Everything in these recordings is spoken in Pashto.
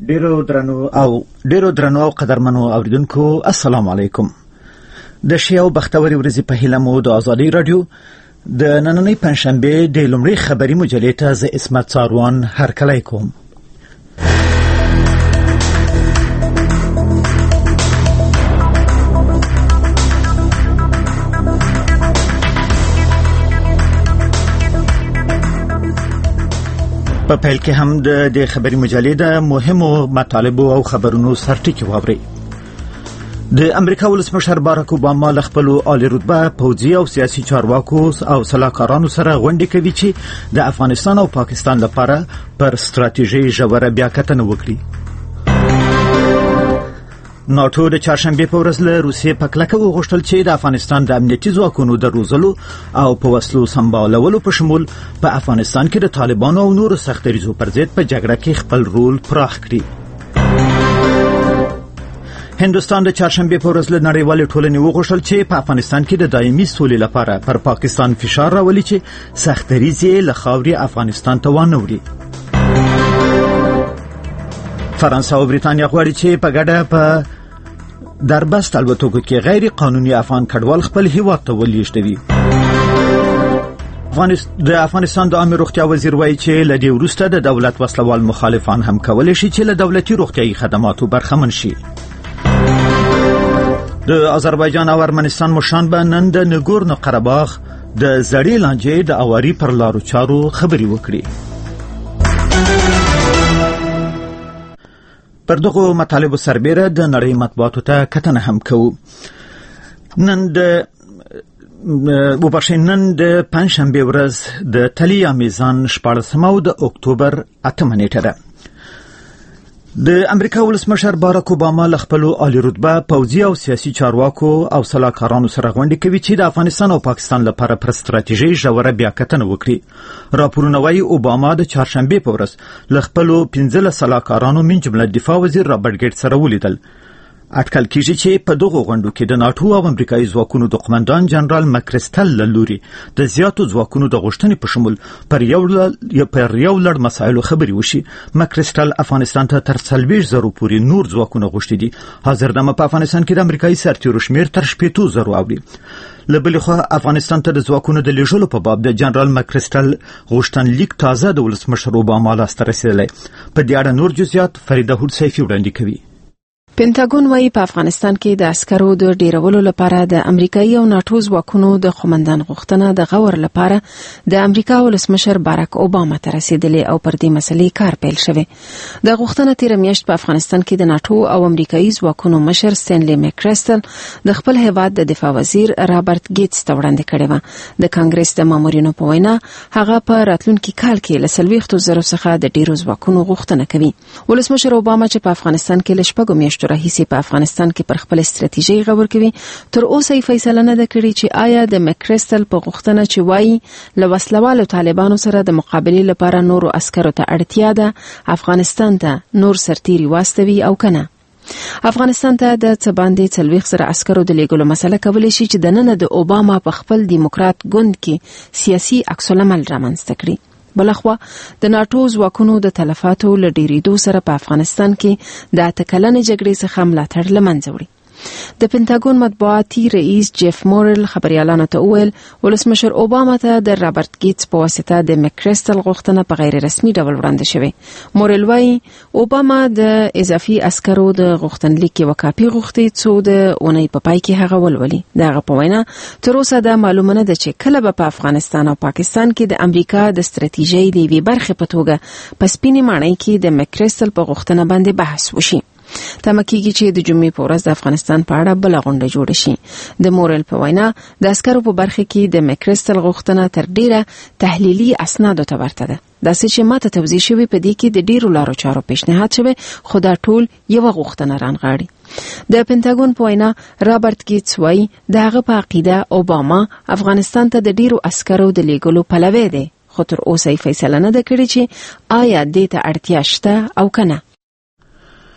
ډیرو درنو او قدرمنو اوریدونکو السلام علیکم. د شیاو بختوري ورځې په هیله مو د ازادي رادیو د نننۍ پنځشنبه د لومړي خبري مجلې ته ز اسمت څاروان هرکلی کوم. په پیل کې هم د خبري مجلې د مهمو مطالبو او خبرونو سرټکی واوري. د امریکا ولسمشر باراک اوباما له خپل عالی رتبه پوځي او سیاسي چارواکو او سلاکارانو سره غونډه کوي چې د افغانستان او پاکستان لپاره پر ستراتیژي ژوره بیاکتنه وکړي. ناتو د چهارشنبه په ورځ له روسیې په کلکه وغوښتل چې د افغانستان د امنیتي ځواکونو د روزلو او په وسلو سمبالولو په شمول په افغانستان کې د طالبانو او نورو سختریزو پر ضد په جګړه کې خپل رول پراخ کړي. هندوستان د چهارشنبه په ورځ له نړیوالې ټولنې وغوښتل چې په افغانستان کې د دایمي سولې لپاره پر پاکستان فشار راولي چې سختریزي له خاورې افغانستان ته وانهوړي. فرانسه او بریتانیا غواړي چې په ګډه په دربست الوتکو کې غیر قانوني افغان کډوال خپل هیواد ته ولېږدوي. د افغانستان د عامه روغتیا وزیر وایي چې له دې وروسته د دولت وسلوال مخالفان هم کولی شي چې له دولتي روغتیايي خدماتو برخمن شي. د آذربایجان او ارمنستان مشران به نن د نګورنو قرهباغ د زړې لانجې د اواري پر لارو چارو خبري وکړي. پر دغه مطالبو سربېره د نړۍ مطبوعاتو ته کتنه هم کوو. نن د پنځشنبه ورځ د تلیا میزان 14 او د اکتوبر 8 نیټه ده. د امریکا ولسمشر باراک اوباما له خپل عالی رتبه پوځي او سیاسي چارواکو او سلاکارانو سره غونډه کوي چې د افغانستان او پاکستان لپاره پر ستراتیژي ژوره بیاکتنه وکړي. راپورونه وايي اوباما د چهارشنبه په ورځ له خپل 15 سلاکارانو من جمله دفاع وزیر رابرټ ګیټس سره ولیدل. اټکل کیږي چې په دغه غونډو کې د ناتو او امریکایي ځواکونو د قومندان جنرال مکریسټل لوري د زیاتو ځواکونو د غوښتنې په شمول پر یو لړ مسایلو خبري وشي. مکریسټل افغانستان ته تر 40,000 پورې نور ځواکونه غوښتي دي. حاضر دمه په افغانستان کې د امریکایي سرتیرو شمیر تر 60,000 اوړي. له بلې خوا افغانستان ته د ځواکونو د لیږلو په باب د جنرال مکریسټل غوښتنلیک تازه د ولسمشر اوباما لاسته رسیدلی. په دې اړه نور جزئیات فریده هود سیفي وړاندې کوي. پینټاګون وايي په افغانستان کې د عسکرو د ډیرولو لپاره د امریکایي او ناتو ځواکونو د قومندان غوښتنه د غور لپاره د امریکا ولسمشر باراک اوباما ته رسیدلې او پر دې مسلې کار پیل شوی. د غوښتنه تیر میاشت په افغانستان کې د ناتو او امریکایي ځواکونو مشر سټینلی مکریسټل د خپل هیواد د دفاع وزیر رابرټ ګیټس ته وړاندې کړې و. د کانګرس د مامورینو په وینا هغه په راتلونکي کال کې له 40,000 څخه د ډیرو ځواکونو غوښتنه کوي. ولسمشر اوباما چې په افغانستان کې له شپږو میاشتو راهیسې په افغانستان کې پر خپل ستراتیژي غور کوي، تر اوسه یې فیصله نه ده کړې چې آیا د مکریسټل په غوښتنه چې وایي له وسلوالو طالبانو سره د مقابلې لپاره نورو عسکرو ته اړتیا ده افغانستان ته نور سرتیري واستوي او کنه. افغانستان ته د څه باندې 40,000 عسکرو د لیږلو مسله کولی شي چې د نن د اوباما په خپل دیموکرات ګوند کې سیاسي عکس العمل رامنځته کړي. بلخوا د ناتو ځواکونو د تلفاتو له ډیریدو سره په افغانستان کې د 8 کلنې جګړې څخه ملاتړ له منځه وړي. د پینټاګون مطبوعاتي رئیس جیف مورل خبريالانو ته وویل ولسمشر اوباما ته د رابرټ ګیټس په واسطه د مکریسټل غوښتنه په غیر رسمي ډول وړاندې شوې. مورل وايي اوباما د اضافي عسکرو د غوښتنلیک یو کاپي غوښتي څو د اونۍ په پای کې هغه ولولي. دغه په وینا تر اوسه دا معلومه نه ده چې کله به په افغانستان او پاکستان کې د امریکا د ستراتیژۍ د وی برخه په توګه په سپینې ماڼۍ کې د مکریسټل په غوښتنه باندې بحث وشي. تمه کیږي چې د جمعې په ورځ د افغانستان په اړه بل غونډه جوړه شي. د مورل په وینا د عسکرو په برخه کې د مکریسټل غوښتنه تر ډیره تحلیلي اسنادو ته ورته ده. دا چې ماته توضیح شوی په دې کې د ډیرو لارو چارو پیشنهاد شوی، خو دا ټول یو غوښتنه رانغاړي. د پینټاګون په وینا رابرټ ګیټس وايي دغه په عقیده اوباما افغانستان ته د ډیرو عسکرو د لیږلو پلوی دی، خو تر اوسه یې فیصله نه ده کړې چې آیا دې ته اړتیا شته او کنه.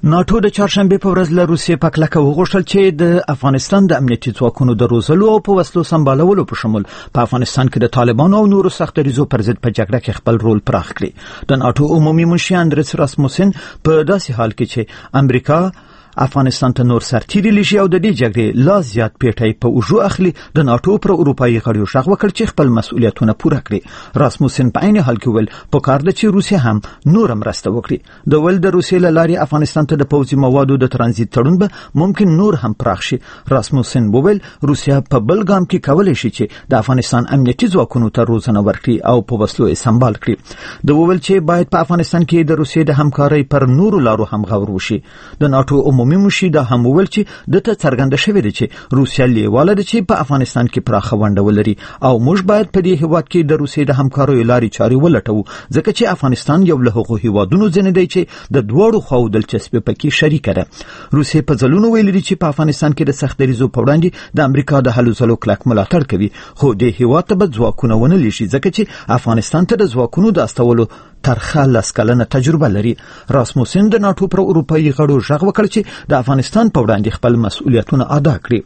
ناتو د چهارشنبه په ورځ له روسیې په کلکه وغوښتل چې د افغانستان د امنیتي ځواکونو د روزلو او په وسلو سمبالولو په شمول په افغانستان کې د طالبانو او نورو سختدریزو پر ضد په جګړه کې خپل رول پراخ کړي. د ناتو عمومي منشي اندریس راسموسن په داسې حال کې چې امریکا افغانستان ته نور سرتیري لشي او د دې جګړې لا زیات پیټي په اوجو اخلي، د ناتو پر اروپایي غړیو شغ وکړ چې خپل مسؤلیتونه پوره کړي. راسموسن په عین حال کې ول په کار د چې روسیا هم نور مرسته وکړي. د ول د روسیې لاري افغانستان ته د پوځي موادو د ترانزیت تړون به ممکن نور هم پراخ شي. راسموسن وویل روسیا په بل ګام کې کولای شي چې د افغانستان امنیتي ځواکونو ته روزنه ورکړي او په وسلو یې سمبال کړي. د وویل چې باید په افغانستان کې د روسیې د همکارۍ پر نورو لارو هم غور وشي. د ناتو عمومي منشي دا هم وویل چې دته څرګنده شوې ده چې روسیا لیواله ده چې په افغانستان کې پراخه ونډه ولري او موږ باید په دې هیواد کې د روسیې د همکاریو لارې چارې ولټوو، ځکه چې افغانستان یو له هغو هیوادونو ځنې دی چې د دواړو خواو دلچسپي پکې شریکه ده. روسیې په ځلونو ویلي دي چې په افغانستان کې د سختدریزو په وړاندې د امریکا د هلو ځلو کلک ملاتړ کوي، خو د هیواد ته به ځواکونه ونه لېږي ځکه چې افغانستان ته د ځواکونو د استولو ترخه لسکلنه تجربه لري. راسموسن د ناتو پر اروپایي غړو ژغ وکړ چې د افغانستان په وړاندې خپل مسؤلیتونه ادا کړي.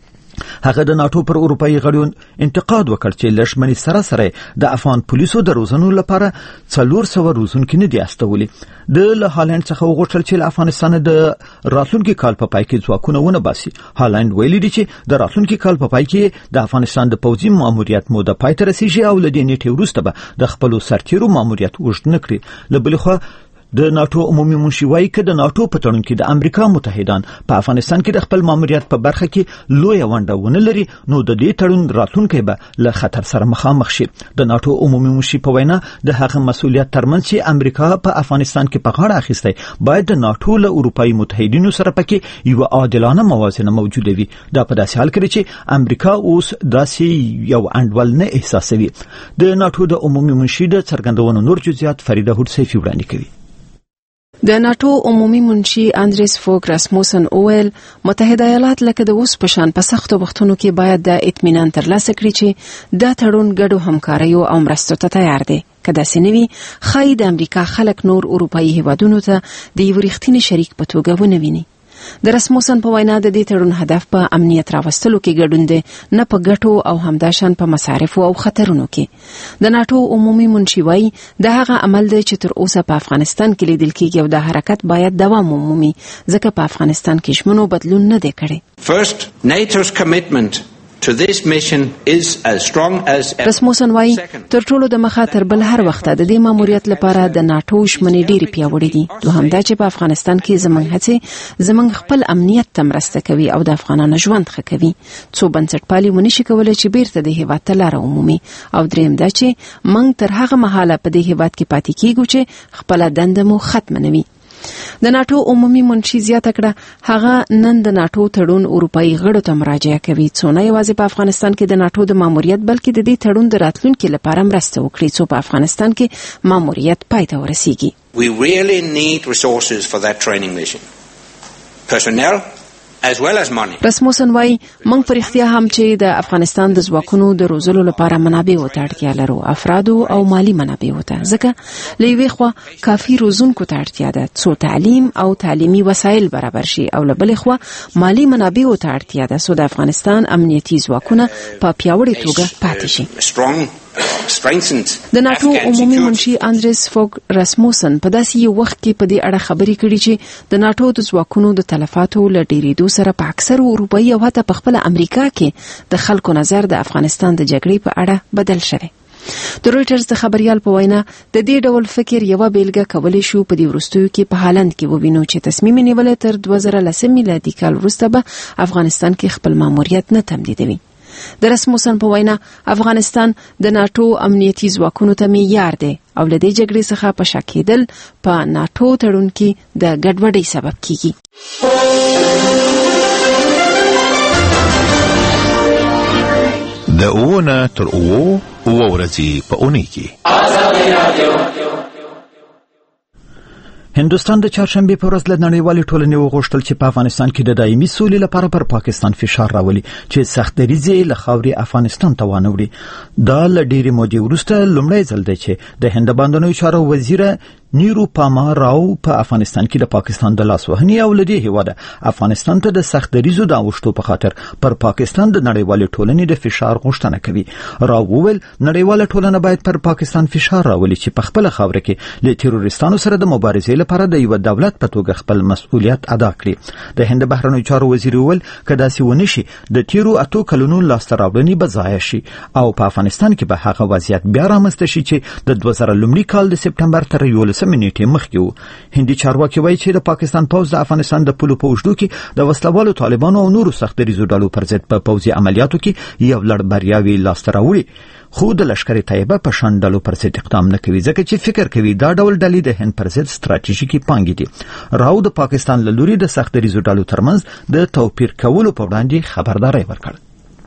هغه د ناتو پر اروپایي غړو انتقاد وکړ چې لښمنی سره د افغان پولیسو د روزنو لپاره 400 روزونکي نه دي استولي. د له هالند څخه وغوښتل چې افغانستان د راتلونکي کال په پای کې ځواکونه ونه باسي. هالند ویلي دي چې د راتلونکي کال په پای کې د افغانستان د پوځي ماموریت موده پای ته رسیږي او له دې نیټې وروسته به د خپل سرتیرو ماموریت اوږد نه کړي. له بلې خوا د ناتو عمومي منشي وايي چې د ناتو په تړون کې د امریکا متحدان په افغانستان کې د خپل ماموریت په برخه کې لوی ونډه ونه لري، نو د دې تړون راتلونکی به له خطر سره مخامخ شي. د ناتو عمومي منشي په وینا د هغه مسؤلیت ترمنځ چې امریکا په افغانستان کې په غاړه اخیستی باید د ناتو له اروپایي متحدینو سره پکې یو عادلانه موازنه موجوده وي. دا په داسې حال کې چې امریکا اوس داسې یو انډول نه احساسوي. د ناتو د عمومي منشي د څرګندونو نور جزئیات فریده هوډسیفي وړاندې کوي. د ناتو عمومي منشي اندریس فوګ راسموسن اویل متحده ایالات لکه د اوس په شان په سختو وختونو کې باید د اطمینان ترلاسه کړي چې دا تړون ګډو همکاریو او مرستو ته تیار دی. که داسې نه وي ښایي د امریکا خلک نور اروپایي هیوادونو ته د یو رښتیني شریک په توګه ونه ویني. د رسموسن په وینا د دې تړون هدف په امنیت راوستلو کې ګډون دی، نه په ګټو او همداشان په مصارفو او خطرونو کې. د ناتو عمومي منشي وايي د هغه عمل دی چې تر اوسه په افغانستان کې لیدل کېږي او د حرکت باید دوام ومومي ځکه په افغانستان کې شمنو بدلون نه دی کړی. First, NATO's commitment to this mission is as strong as ever. رسموسن وايي تر ټولو د مخه تر بل هر وخت د دې ماموریت لپاره د ناتو شمنې ډېری پیاوړې دي. دوهم دا چې په افغانستان کې زمونږ هڅې زمونږ خپل امنیت ته مرسته کوي او د افغانانو ژوند ښه کوي. څو بنسټپالي ونشي کولای چې بیرته د هیواد ته لاره ومومي. او دریم دا چې موږ تر هغه مهاله په دې هیواد کې پاتې کیږو چې خپل دنده مو ختم نه وي. د ناتو عمومي منشي زیاته کړه هغه نن د ناتو تړون اروپایي غړو ته مراجعه کوي، څو نه یوازې په افغانستان کې د ناتو د ماموریت بلکې د دې تړون د راتلونکي لپاره مرسته وکړي څو په افغانستان کې ماموریت پای ته ورسیږي. We really need resources for that training mission. Personnel as well as money. رسموسن وايي موږ پر اختیا هم چې د افغانستان د ځواکونو د روزلو لپاره منابع ته اړتیا لرو، افراد او مالی منابع ته، ځکه لوي خو کافي روزونکو ته اړتیا ده څو تعلیم او تعلیمي وسایل برابر شي، او لبل خو مالی منابع ته اړتیا ده څو د افغانستان امنیتي ځواکونه په پیاوړي توګه پاتې شي. د ناتو عمومي منشي اندریس فوګ راسموسن په داسې یو وخت کې په دې اړه خبرې کړې چې د ناتو د ځواکونو د تلفاتو له ډېرېدو سره په اکثر اروپایي او حتی په خپل امریکا کې د خلکو نظر د افغانستان د جګړې په اړه بدل شوی. د رويټرز د خبريال په وینا د دې ډول فکر یو بیلګه کولای شو په دې وروستیو کې په هالند کې ووینو چې تصمیم نیول تر 2010 میلادي کال وروسته به افغانستان کې خپل ماموریت نه تمدیدوي. د رسموسن په وینا افغانستان د ناتو امنیتي ځواکونو ته معیار دی او له دې جګړې څخه په شا کېدل په ناتو تړون کې د ګډوډۍ سبب کیږي. د اوونه تر اوو ورځې په اونۍ کې هندوستان د چهارشنبه په ورځ له نړیوالې ټولنې وغوښتل چې په افغانستان کې د دایمي سولې لپاره پر پاکستان فشار راولي چې سختدریزې له خاورې افغانستان ته وانه وړي. دا له ډېرې مودې وروسته لومړی ځل دی چې د هند باندنیو چارو وزیر نیرو پاما راو په افغانستان کې د پاکستان د لاسوهنې او لدی هیواده افغانستان ته د سخت دریزو د اوښتو په خاطر پر پاکستان د نړیوال ټولنې د فشار غوښتنه کوي. راو وویل نړیوال ټولنه باید پر پاکستان فشار راولي چې په خپل خاوره کې له تروریستانو سره د مبارزې لپاره د یو دولت په توګه خپل مسؤلیت ادا کړي. د هند بهرنیو چارو وزیر وویل کدا سی ونشي د تیرو 8 کلونو لاسته راوړنې به ضایع شي او په افغانستان کې به هغه وضعیت بیا رامنځته شي چې د 2000 کال د سپټمبر تر 11 نیټې مخکې و. هندي چارواکي وایي چې د پاکستان پوځ د افغانستان د پولو په اوږدو کې د وسلوالو طالبانو او نورو سخت دریزو ډلو پر ضد په پوځي عملیاتو کې یو لړ بریاوي لاسته راوړي، خو د لشکر طیبه په شان ډلو پر ضد اقدام نه کوي ځکه چې فکر کوي دا ډول ډلې د هند پر ضد ستراتیژیکي پانګې دي. راو د پاکستان له لوري د سخت دریزو ډلو ترمنځ د توپیر کولو په وړاندې خبرداري ورکړه.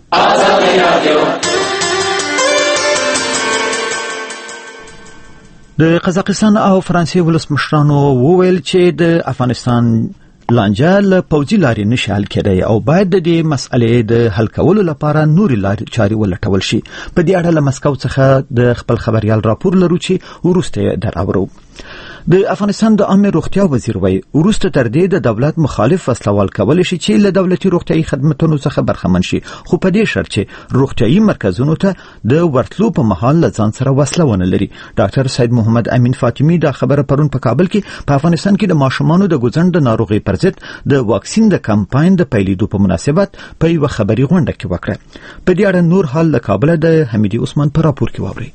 د قزاقستان او فرانسې ولسمشرانو وویل چې د افغانستان لانجه له پوځي لارې نشي حل کېدای او باید د دې مسئلې د حل کولو لپاره نورې لارې چارې ولټول شي. په دې اړه له مسکو څخه د خپل خبريال راپور لرو چې وروسته دراورو. د افغانستان د عامه روغتیا وزیر وایي وروسته تر دې د دولت مخالف وسلوال کول شي چې له دولتي روغتيایي خدماتو څخه برخمن شي، خو په دې شرط چې روغتيایي مرکزونو ته د ورتلو په مهال له ځان سره وسلونه لري. ډاکټر سید محمد امین فاطمی دا خبره پرون په کابل کې په افغانستان کې د ماشومانو د ګوزند ناروغي پر ضد د واکسین د کمپاین د پیلېدو په مناسبت په یو خبري غونډه کې وکړه. په دې اړه نور حال له کابل د حمیدي عثمان په راپور کې واوري.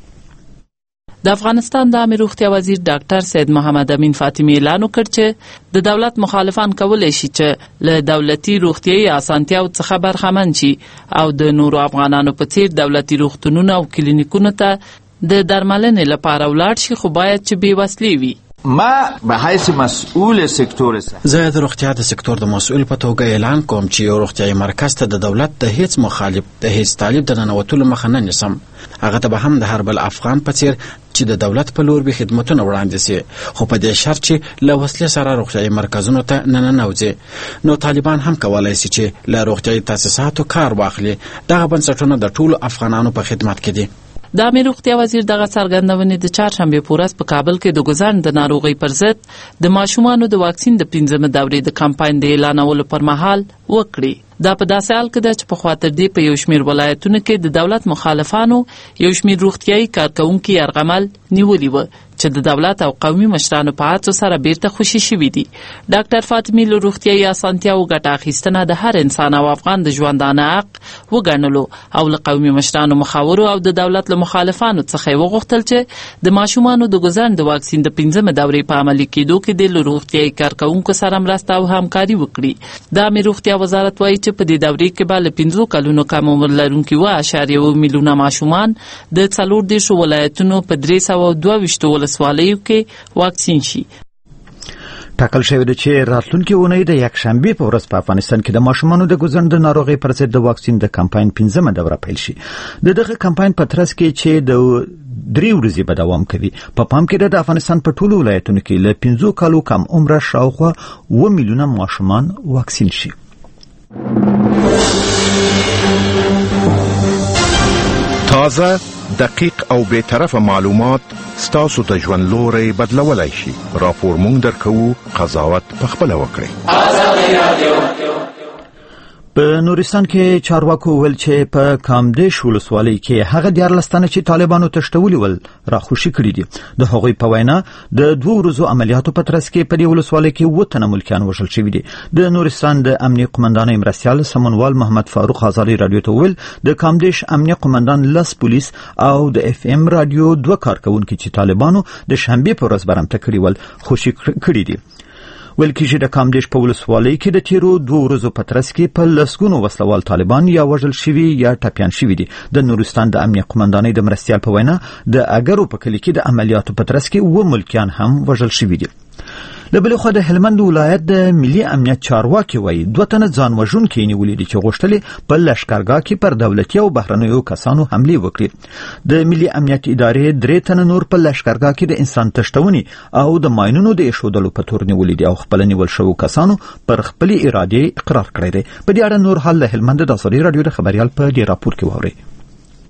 د افغانستان د عامه روغتیا وزیر ډاکټر سید محمد امین فاطمی اعلان وکړ چې د دولت مخالفان کولای شي چې له دولتي روغتیايي اسانتیاو څخه برخمن شي او د نورو افغانانو په څیر دولتي روغتونونو او کلینیکونو ته د درملنې لپاره ولاړ شي، خو باید چې بې وسلې وي. ما به حیث مسئول سکتور زه د روغتیا د سکتور د مسؤل په توګه اعلان کوم چې یو روغتیايي مرکز ته د دولت د هیڅ مخالف د هیڅ طالب د ننوتلو مخه نه نیسم. هغه ته به هم د هر بل افغان په څیر چې د دولت په لور به خدمتونه وړاندې سي، خو په دې شرط چې له وسلې سره روغتیايي مرکزونو ته نه ننوځي. نو طالبان هم کولای شي چې له روغتیايي تاسیساتو کار واخلي. دغه بنسټونه د ټولو افغانانو په خدمت کې دي. د عامه روغتیا وزیر دغه څرګندونې د چهارشنبه په ورځ په کابل کې د ګوزند د ناروغي پر ضد د ماشومانو د واکسین د 15مه دورې د کمپاین د اعلانولو پر مهال وکړي. دا په داسې حال کې ده چې په خاطر دې په یو شمېر ولایتونو کې د دولت مخالفانو یو شمېر روغتیايي کارکونکي یرغمل نیولي و چې د دولت او قومي مشرانو په هڅو سره بیرته خوشي شوي دي. ډاکټر فاطمی له روغتیايي اسانتیاو ګټه اخیستنه د هر انسان او افغان د ژوندانه حق وګڼلو او له قومي مشرانو، مخاورو او د دولت له مخالفانو څخه وغوښتل چې د ماشومانو د ګوزند د واکسین د 15مه دورې په عملي کېدو کې د روغتیايي کارکونکو سره مرسته او همکاري وکړي. د عامه روغتیا وزارت وایي چې په دې دورې کې به له 15 کلونو کم عمر لرونکي 1.1 میلیونه ماشومان د 14 ولایتونو په 322 ولسوالیو کې واکسین شي. ټاکل شوی دی چې راتلونکي اونۍ د یکشنبه په ورځ په افغانستان کې د ماشومانو د ګوزند ناروغي پر ضد د واکسین د کمپاین 15مه دوره پیل شي. دغه کمپاین په ترڅ کې چې د 3 ورځې به دوام کوي. په پام کې د افغانستان په ټولو ولایتونو کې له 15 کالو کم عمره شاوخوا 2 میلیونه ماشومان واکسین شي. تازه، دقیق او بی‌طرفه معلومات ستاسو د ژوند لوري بدلولای شي. راپور مونږ درکو، قضاوت پخپله وکړئ. آزادي رادیو. په نورستان کې چارواکو ویل چې په کامدیش ولسوالۍ کې هغه 14 تنه چې طالبانو تشتولي ول راخوشي کړي دي. د هغوی په وینا د 2 ورځو عملیاتو په ترڅ کې په دې ولسوالۍ کې 7 تنه ملکیان وژل شوي دي. د نورستان د امنیه قومندان مرستیال سمونوال محمد فاروق غزالی رادیو ته ویل د کامدیش امنیه قومندان لس پولیس او د اف ام رادیو 2 کارکونکو چې طالبانو د شنبه په ورځ برمته کړي ول خوشي کړي دي. ویل کېږي د کامدیش په ولسوالۍ کې د تیرو 2 ورځو په ترڅ کې په لسګونو وسلوال طالبان یا وژل شوي یا ټپیان شوي دي. د نورستان د امنیه قومندانۍ د مرستیال په وینا د اګرو په کلي کې د عملیاتو په ترڅ کې 2 ملکیان هم وژل شوي دي. له بلې خوا د هلمند ولایت د ملي امنیت چارواکي وایي 2 تنه ځان وژونکي نیولي دي چې غوښتل په لشکرګاه کې پر دولتي او بهرنیو کسانو حمله وکړي. د ملي امنیت ادارې 3 تنه نور په لشکرګاه کې د انسان تشتونې او د ماینونو د ایښودلو په تور نیولي دي او خپل نیول شوو کسانو پر خپل اراده اقرار کړی دی. په دې اړه نور حال له هلمند د ازادي رادیو د خبريال په دې راپور کې واوري.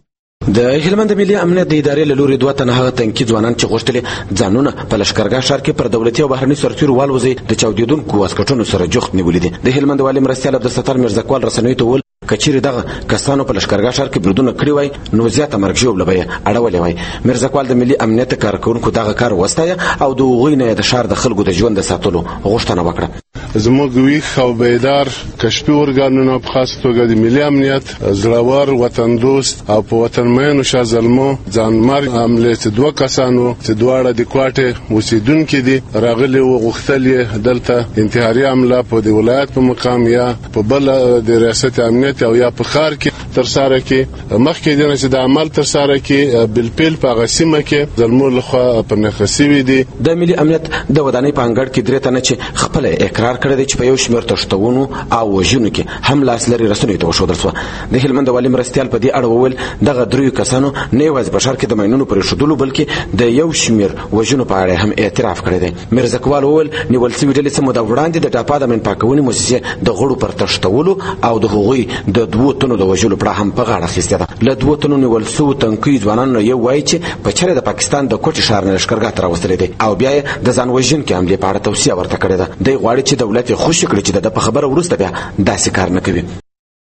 د هلمند ملي امنیت د ادارې له لوري 2 تنه هغه تنکي ځوانان چې غوښتل ځانونه په لشکرګاه ښار کې پر دولتي او بهرني سرتیرو والوزي د چاودیدونکو واسکټونو سره جوخت نیولې دي. د هلمند والي مرستیال عبدالستار میرزاکوال رسنیو ته وویل کچېرې دغه کسانو په لشکرګاه ښار کې بریدونه کړي وای نو زیاته مرګ ژوبله به یې اړولې وای. میرزاکوال د ملي امنیت کارکونکو دغه کار وستایه او د هغوی نه د ښار د خلکو د ژوند د ساتلو غوښتنه وکړه. زموږ ویښ او بیدار کشفي ارګانونه په خاص توګه د ملي امنیت زړور وطن دوست او په وطن مینو شازلمو ځانمرګ حملې چې 2 کسانو چې دواړه د کوټې اوسیدونکي دي راغلي او غوښتل یې دلته انتحاري حمله په د ولایت په مقام یا په بل د ریاست امنیت او یا په ښار کې تر سره کې مخکې دي چې د عمل تر سره کې بلپل په غسیمه کې زلمو لخوا په نخسیوي دي. د ملي امنیت د ودانۍ په انګړ کې 3 تنه چې خپل اقرار کړی دی چې په یو شمېر تښتونو او وژنو کې هم لاس لري رسنیو ته وښودل شوه. د هلمند والي مرستیال په دې اړه وویل دغه 3 کسانو نه یوازې په ښار کې د ماینونو پرې ښودلو بلکې د یو شمېر وژنو په اړه هم اعتراف کړی دی. میرزاکوال وویل نیول شوي ډلې څه موده وړاندې د ټاپا د امن پاکونې مؤسسې د غړو پر تښتولو او د هغوی د 2 تنو د وژلو پړه هم په غاړه اخیستې ده. له 2 تنو نیول شوو تنکیو ځوانانو یو وایي چې په چېرې د پاکستان د کوټې ښار نه لښکرګاه ته راوستلی دی او بیا یې د ځان وژونکې حملې په اړه توصیه ورته کړې ده. دی غواړي چې دولت یې خوشي کړي چې د په خبره وروسته بیا داسې کار نه کوي.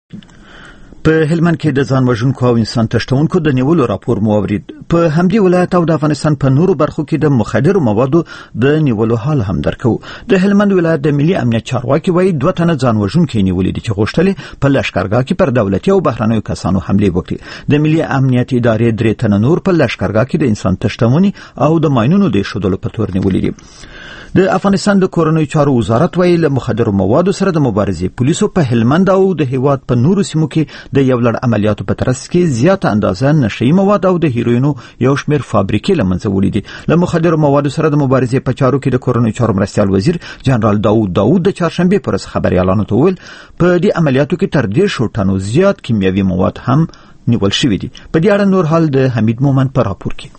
په هلمند کې د ځان وژونکو او انسان تښتونکو د نیولو راپور مو اورید. په همدې ولایت او د افغانستان په نورو برخو کې د مخدرو موادو د نیولو حال هم درکو. د هلمند ولایت د ملي امنیت چارواکي وایي 2 تنه ځان وژونکي نیولې دي چې غوښتل په لشکرګاه کې پر دولتي او بهرنیو کسانو حملې وکړي. د ملي امنیت ادارې 3 تنه نور په لشکرګاه کې د انسان تښتونې او د ماینونو د ایښودلو په تور نیولې دي. د افغانستان د کورنیو چارو وزارت وایي له مخدرو موادو سره د مبارزې پولیسو په هلمند او د هیواد په نورو سیمو کې د یو لړ عملیاتو په ترڅ کې زیاته اندازه نشئی مواد او د هیروینو یو شمېر فابریکې له منځه وړي دي. له مخدرو موادو سره د مبارزې په چارو کې د کورنیو چارو مرستیال وزیر جنرال داود د چهارشنبې پر ورځ خبريالانو ته وویل په دې عملیاتو کې تر 1.5 ټنو زیات کیمیاوي مواد هم نیول شوي دي. په دې اړه نور حال د حمید مومن په راپور کې.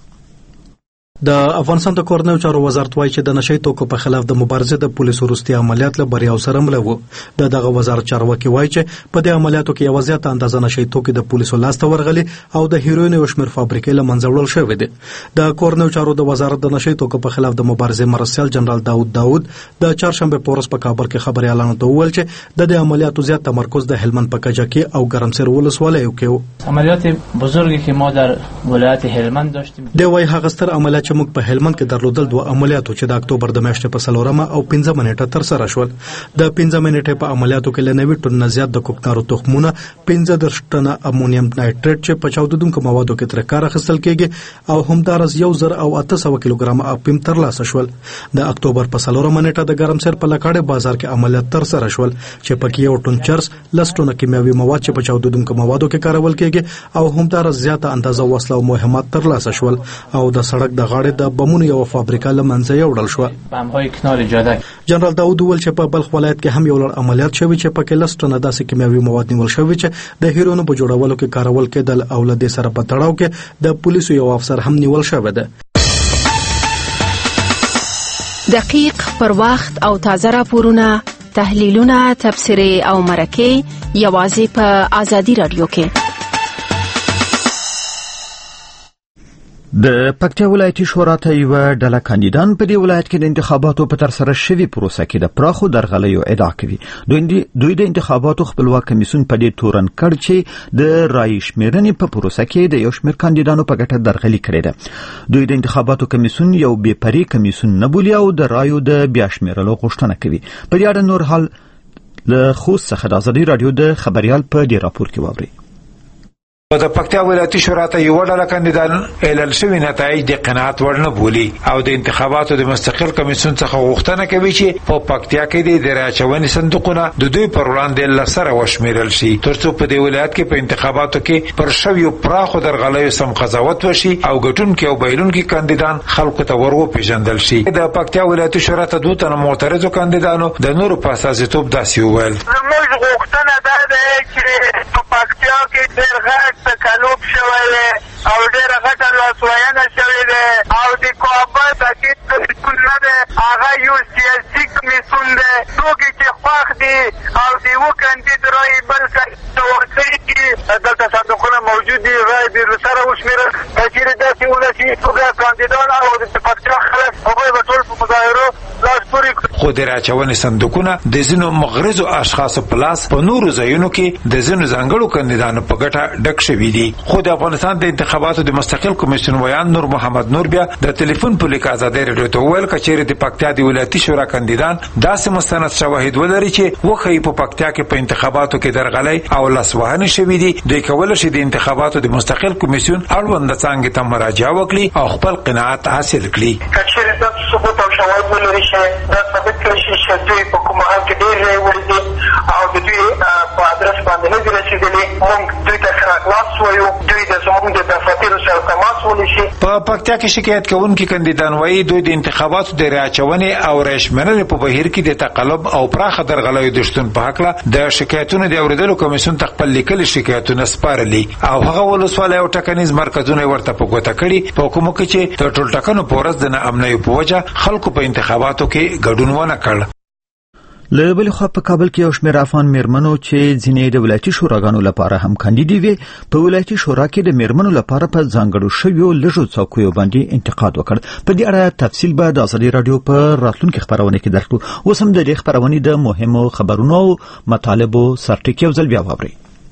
د افغانستان د کورنیو چارو وزارت وایي چې د نشئی توکو په خلاف د مبارزې د پولیسو وروستي عملیات له بریاو سره مل وو. دغه وزارت چارواکي وایي چې په دې عملیاتو کې یو زیاته اندازه نشئی توکي د پولیسو لاس ته ورغلي او د هیروین او شمیر فابریکې له منځه وړل شوې دي. د کورنیو چارو د وزارت د نشئی توکو په خلاف د مبارزې مرستیال جنرال داود د چهارشنبه په ورځ په کابل کې خبريالانو ته وویل چې د دې عملیاتو زیات تمرکز د هلمند په کجکي او ګرمسیر ولسوالیو کې و. عملیات بزرگی که ما در ولایت هلمند داشتیم. د وای هغه ستر عملیات چې موږ په هلمند درلودل 2 عملیاتو چې د اکتوبر د میاشتې په 4 او 15 منېټه تر سره شول. د 15 منېټې په عملیاتو کې ل 90 ټن زیات د کوکنارو تخمونه 15 ټن امونیم نایټریټ چې په چاودیدونکو موادو کې تر کار اخیستل کېږي او همدارس 1800 کیلوګرام اپیم تر لاسه شول. د اکتوبر په 4 منېټه د ګرمسیر په لکاړې بازار کې عملیات تر سره شول چې پکې یو ټن چرس لسټونه کیمیاوي مواد چې په چاودیدونکو موادو کې کارول کېږي او همدارس زیاته اندازه وسله او مهمات تر لاسه شول او د سړک د غاړې د بمونو یو فابریکه لمنځه یوړل شو. بم‌های کنار جاده. جنرال داود ویل چې په بلخ ولایت کې هم یو لړ عملیات شوي چې پکې لسټونه داسې کیمیاوي مواد نیول شوي چې د هیروینو په جوړولو کې کارول کېدل او له دې سره په تړاو کې د پولیسو یو افسر هم نیول شوی دی. دقیق پر وخت او تازه راپورونه، تحلیلونه، تبصرې او مرکې یوازې په آزادي رادیو کې. د پکتیا ولایتي شورا ته یو ډله کاندیدان په دې ولایت کې د انتخاباتو په تر سره شوي پروسه کې د پراخو درغلیو ادعا کوي. دوی د انتخاباتو خپلواک کمیسیون په دې تورن کړ چې د رای شمیرنې په پروسه کې د یو شمېر کاندیدانو په ګټه درغلي کړې ده. دوی د انتخاباتو کمیسیون یو بې پرې کمیسیون نه بولي او د رایو د بیا شمیرلو غوښتنه کوي. په دې اړه نور حال له خوست څخه د آزادي رادیو د خبريال په دې راپور کې واورئ. د پکتیا ولایتي شورا ته یو ډله کاندیدان اعلان شوي نتایج د قناعت وړ نه بولي او د انتخاباتو د مستقل کمیسیون څخه غوښتنه کوي چې په پکتیا کې د راچونې صندوقونه د دوی پر وړاندې لسره وشمیرل شي ترڅو په دې ولایت کې په انتخاباتو کې پر شویو پراخو درغلیو سم قضاوت وشي او ګټونکي او بایلونکي کاندیدان خلکو ته ورپېژندل شي. د پکتیا ولایتي شورا ته 2 تنه معترضو کاندیدانو د نورو په اساسیتوب داسې وویل. زموږ غوښتنه دا ده چې په پکتیا کې ډېر غټ تکلف شوی دی او ډېره غټه لاسوهنه شوې ده او د کابل تاکید کمیسیون نه دی، هغه یو سیاسي کمیسیون دی. څوک چې خوښ دي او د یوه کاندید رایې بل کاندید ته ورکوي، دلته صندوقونه موجود دي، رایې دې سره وشمېرل چېرې داسې ولسي توګه کاندیدان او د پکتیا خلک هغوی به ټول په مظاهرو لاس پورې کړي. خو د راچونې صندوقونه د ځینو مغرضو اشخاصو په لاس په نورو ځایونو کې د ځینو ځانګړو کاندیدانو په ګټه ډک شوي دي. خو د افغانستان د انتخاباتو د مستقل کمیسیون ویان نور محمد نور بیا د ټلیفون په لیک ازادۍ راډیو ته وویل که چېرې د پکتیا د ولایتي شورا کاندیدان داسې مستند شواهد ولري چې وښیي په پکتیا کې په انتخاباتو کې درغلۍ او لاسوهنې شوي دي، دوی کولی شي د انتخاباتو د مستقل کمیسیون اړونده څانګې ته مراجعه وکړي او خپل قناعت حاصل کړي. که چېرې داسې ثبوت او شواهد ولري چې دا ثابت کړی شي چې دوی په کوم حال کې ډېر رایې وړي دي او د دوی په ادرس باندې نه دي رسېدلي، موږ دوی ته ښه راغلاست وایو، دوی د زموږ د دفاترو سره تماس ونیسي. په پکتیا کې شکایت کوونکي کاندیدان وایي دوی د انتخاباتو د راچونې او رایشمنلې په بهیر کې د تقلب او پراخه درغلیو د شتون په هکله د شکایتونو د اورېدلو کمیسیون ته خپل لیکلي شکایتونه سپارلي او هغه ولسوالۍ او ټاکنیز مرکزونه ورته په ګوته کړي په کومو کې چې د ټولټاکنو په ورځ د ناامنیو په وجه خلکو په انتخاباتو کې ګډون ونه کړ. له بل خوا په کابل کې یو شمېر افغان میرمنو چې ځینې د ولایتي شوراګانو لپاره هم کاندیدې وي په ولایتي شورا کې د میرمنو لپاره په ځانګړو شویو لږو څوکیو باندې انتقاد وکړ. په دې اړه تفصیل به د ازادي راډیو په راتلونکي خبرونه کې درکړو. اوس هم د دې خبرونې د مهمو خبرونو او مطالبو سرټکی یو ځل بیا واورئ.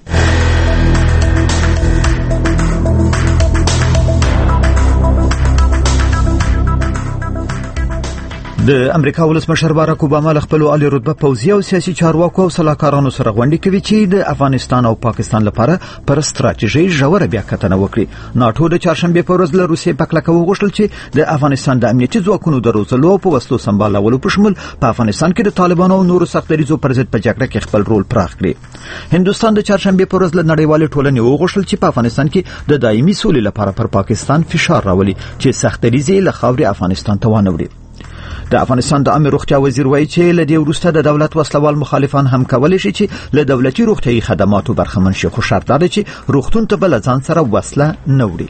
د امریکا ولسمشر باراک اوباما له خپل عالی رتبه پوځي او سیاسي چارواکو او سلاکارانو سره غونډې کوي چې د افغانستان او پاکستان لپاره پر ستراتیژي ژوره بیاکتنه وکړي. ناټو د چهارشنبه په ورځ له روسیې په کلکه وغوښتل چې د افغانستان د امنیتي ځواکونو د روزلو او په وسلو سمبالولو په شمول په افغانستان کې د طالبانو او نورو سختدریځو پر ضد په جګړه کې خپل رول پراخ کړي. هندوستان د چهارشنبه په ورځ له نړیوالې ټولنې وغوښتل چې په افغانستان کې د دایمي سولې لپاره پر پاکستان فشار راولي چې سختدریځي له خاورې افغانستان ته وانه وړي. د افغانستان د عامه روغتیا وزیر وایي چې له دې وروسته د دولت وسلوال مخالفان هم کولی شي چې له دولتي روغتیايي خدماتو برخمن شي، خو شرط دا دی چې روغتون ته به له ځان سره وسله نه وړي.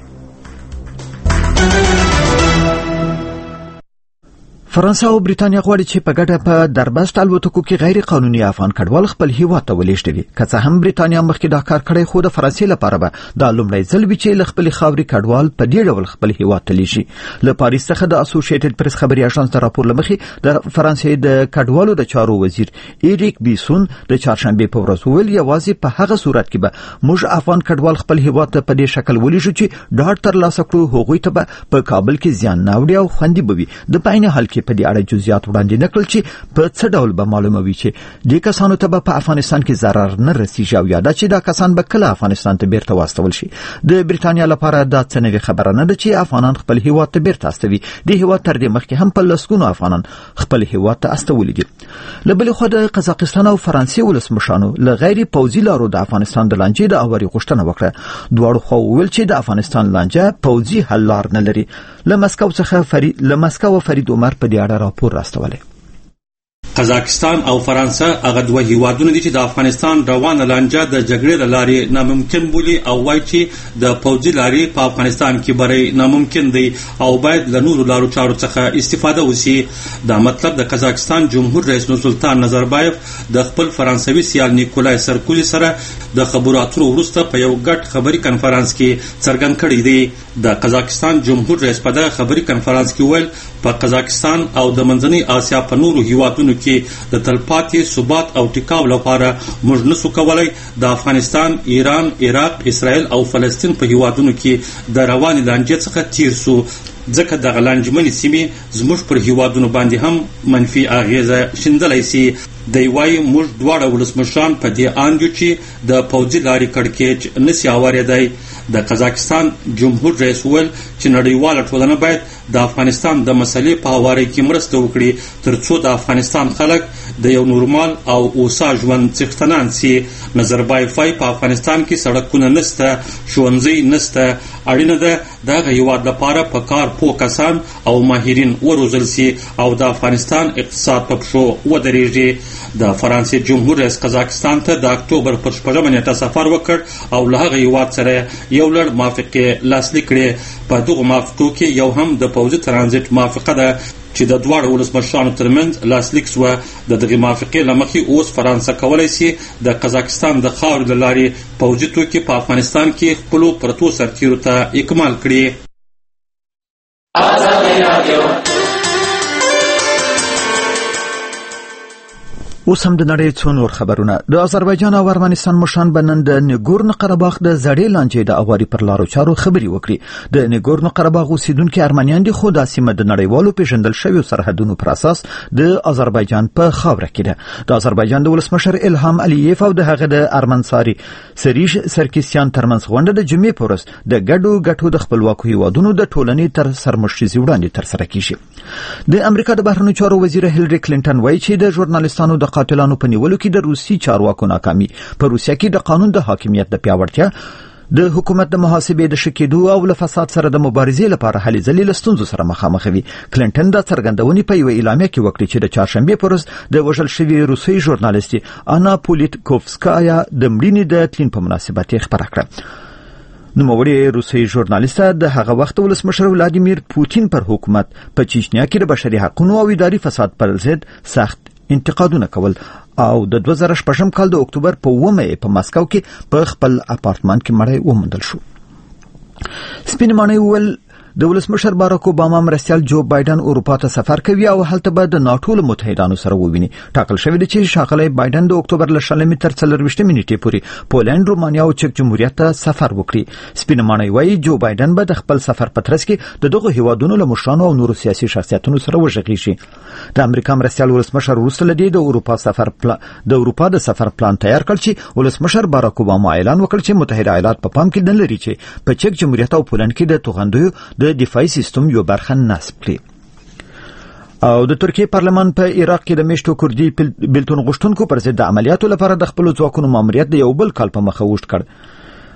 فرانسه او بریتانیا غواړي چې په ګډه په دربست الوتکو کې غیر قانوني افغان کډوال خپل هیواد ته ولېږدوي. که څه هم بریتانیا مخکې دا کار کړی، خو د فرانسې لپاره به دا لومړی ځل وي چې له خپل خاورې کډوال په دې ډول خپل هیواد ته لیږي. له پاریس څخه د اسوسییټډ پریس خبري اژانس د راپور لمخې د فرانسې د کډوالو د چارو وزیر ایریک بیسون د چهارشنبه په ورځ ویل یوازې په هغه صورت کې به موږ افغان کډوال خپل هیواد ته په دې شکل ولېږو چې ډاډ ترلاسه کړو هغوی ته به په کابل کې زیان نه وړي او خوندي به وي. د پاینه حل کې په دې اړه جزئیات وړاندې نکړل چې په څه ډول به معلومه وي چې د کسانو ته په افغانستان کې ضرر نه رسیږي او یاد چې دا کسان به کله افغانستان ته بیرته واستول شي. د بریتانیا لپاره دا څه نوې خبره نه ده چې افغانان خپل هیواد ته بیرته استوي. د هیواد تر دې مخکې هم په لسګونو افغانان خپل هیواد ته استولي دي. له بل خوا د قزاقستان او فرانسې ولسمشرانو له غیر پوځي لارو د افغانستان د لانجې د اوري غوښتنه وکړه. دواړو خوا ویل چې د افغانستان لانجه پوځي حل لار نه لري. له مسکو فرید عمر په دې اړه راپور راستولی. قزاقستان او فرانسه هغه دوه هیوادونه دي چې د افغانستان روانه لانجه د جګړې لارې ناممکن بولي او وایي چې د پوځي لارې په افغانستان کې بری ناممکن دی او باید له نورو لارو چارو څخه استفاده وشي. دا مطلب د قزاقستان جمهور رئیس نورسلطان نظربایف د خپل فرانسوي سیال نیکولای سرکولی سره د خبرو اترو وروسته په یو ګډ خبري کنفرانس کې څرګند کړی دی. د قزاقستان جمهور رئیس په دغه خبري کنفرانس کې ویل په قزاقستان او د منځنۍ اسیا په نورو هیوادونو کې د تلپاتې ثبات او ټیکاو لپاره موږ نسو کولای د افغانستان، ایران، عراق، اسرائیل او فلسطین په هیوادونو کې د روانې لانجې څخه تیر سو، ځکه دغه لانجمنې سیمې زموږ پر هیوادونو باندې هم منفي اغیزه شیندلی سي. دی وايي موږ دواړه ولسمشران په دې اند یو چې د پوځي لارې کړکېچ نسي اورېدی. د قزاقستان جمهور رئیس ویل چې نړیواله ټولنه باید د افغانستان د مسلې په هواري کې مرسته وکړي ترڅو د افغانستان خلک د یو نورمال او اوسا ژوند څښتنان سي. نظربایف په افغانستان کې سړکونه نشته، ښوونځي نشته، اړینه ده دغه هیواد لپاره په کار پوه کسان او ماهرین وروزل سي او د افغانستان اقتصاد په پښو ودرېږي. د فرانسې جمهور رئیس قزاقستان ته د اکتوبر پر 4 نیټه سفر وکړ او له هغه هیواد سره یو لړ موافقې لاسلیک کړې. په په دغه موافقو کې یو هم د پوځي ترانزیت موافقه ده چې د دواړو ولسمشرانو ترمنځ لاسلیک شوه. د دغې موافقې له مخې اوس فرانسه کولی شي د قزاقستان د خاورې له لارې پوځي توکي په افغانستان کې خپلو پرتو سرتیرو ته اکمال کړي. اوس هم د نړۍ څو نور خبرونه. د آذربایجان او ارمنستان مشران به نن د نګورن قرهباغ د زړې لانجې د اواري پر لارو چارو خبري وکړي. د نګورن قرهباغ اوسیدونکو ارمنیان دي، خو د سیمه د نړیوالو پیژندل شویو سرحدونو پر اساس د آذربایجان په خاوره کې ده. د آذربایجان د ولسمشر الهام علییف او د هغه د ارمنساری سریش سرکیسیان ترمنځ غونډه د جمعې په ورځ د ګډو د خپلواکو هیوادونو د ټولنې تر سرمشرزي وړاندې تر سره کیږي. د امریکا د بهرنیو چارو وزیر هیلری کلینټن وایي چې د ژورنالیستانو د قاتلانو په نیولو کې د روسي چارواکو ناکامي په روسیا کې د قانون د حاکمیت د پیاوړتیا، د حکومت د محاسبې د شکېدو او له فساد سره د مبارزې لپاره هلې ځلې له ستونزو سره مخامخ وي. کلینټن دا څرګندونې په یوه اعلامیه کې وکړې چې د چهارشنبې په ورځ د وژل شوې روسي ژورنالیستې انا پولیټکوفسکایا د مړینې د تلین په مناسبت یې خبره کړه. نوموړي روسي ژورنالیسته د هغه وخت ولسمشر ولادیمیر پوتین پر حکومت په چچنیا کې د بشري حقوقو او اداري فساد پر ضد سخت انتقادونه کول او د 2016 کال د اکتوبر په 1 په ماسکو کې په خپل اپارتمان کې مړی وموندل شو. سپین ماڼۍ وویل د ولسمشر باراک اوباما مرستیال جو بایدن اروپا ته سفر کوي او هلته به د ناټو له متحدانو سره وویني. ټاکل شوی دی چې ښاغلی بایدن د اکتوبر له 20 تر 24 نیټې پورې پولند، رومانیا او چک جمهوریت ته سفر وکړي. سپین ماڼۍ وایي جو بایدن به د خپل سفر په ترڅ کې د دغه هیوادونو له مشرانو او نورو سیاسي شخصیتونو سره وغږیږي. د امریکا مرستیال ولسمشر وروسته له دې د اروپا د سفر پلان تیار کړ چې ولسمشر باراک اوباما اعلان وکړ چې متحده ایالات په پام کې نه لري چې په چک جمهوریت او پولند کې د توغندیو د دفاعي سیستم یو برخه نصب کړي. او د ترکیه پارلمان په عراق کې د میشتو کردي بلتون غشتونکو پر ضد عملیاتو لپاره د خپل ځواکونو ماموریت د یو بل کال په مخه وشت کړ.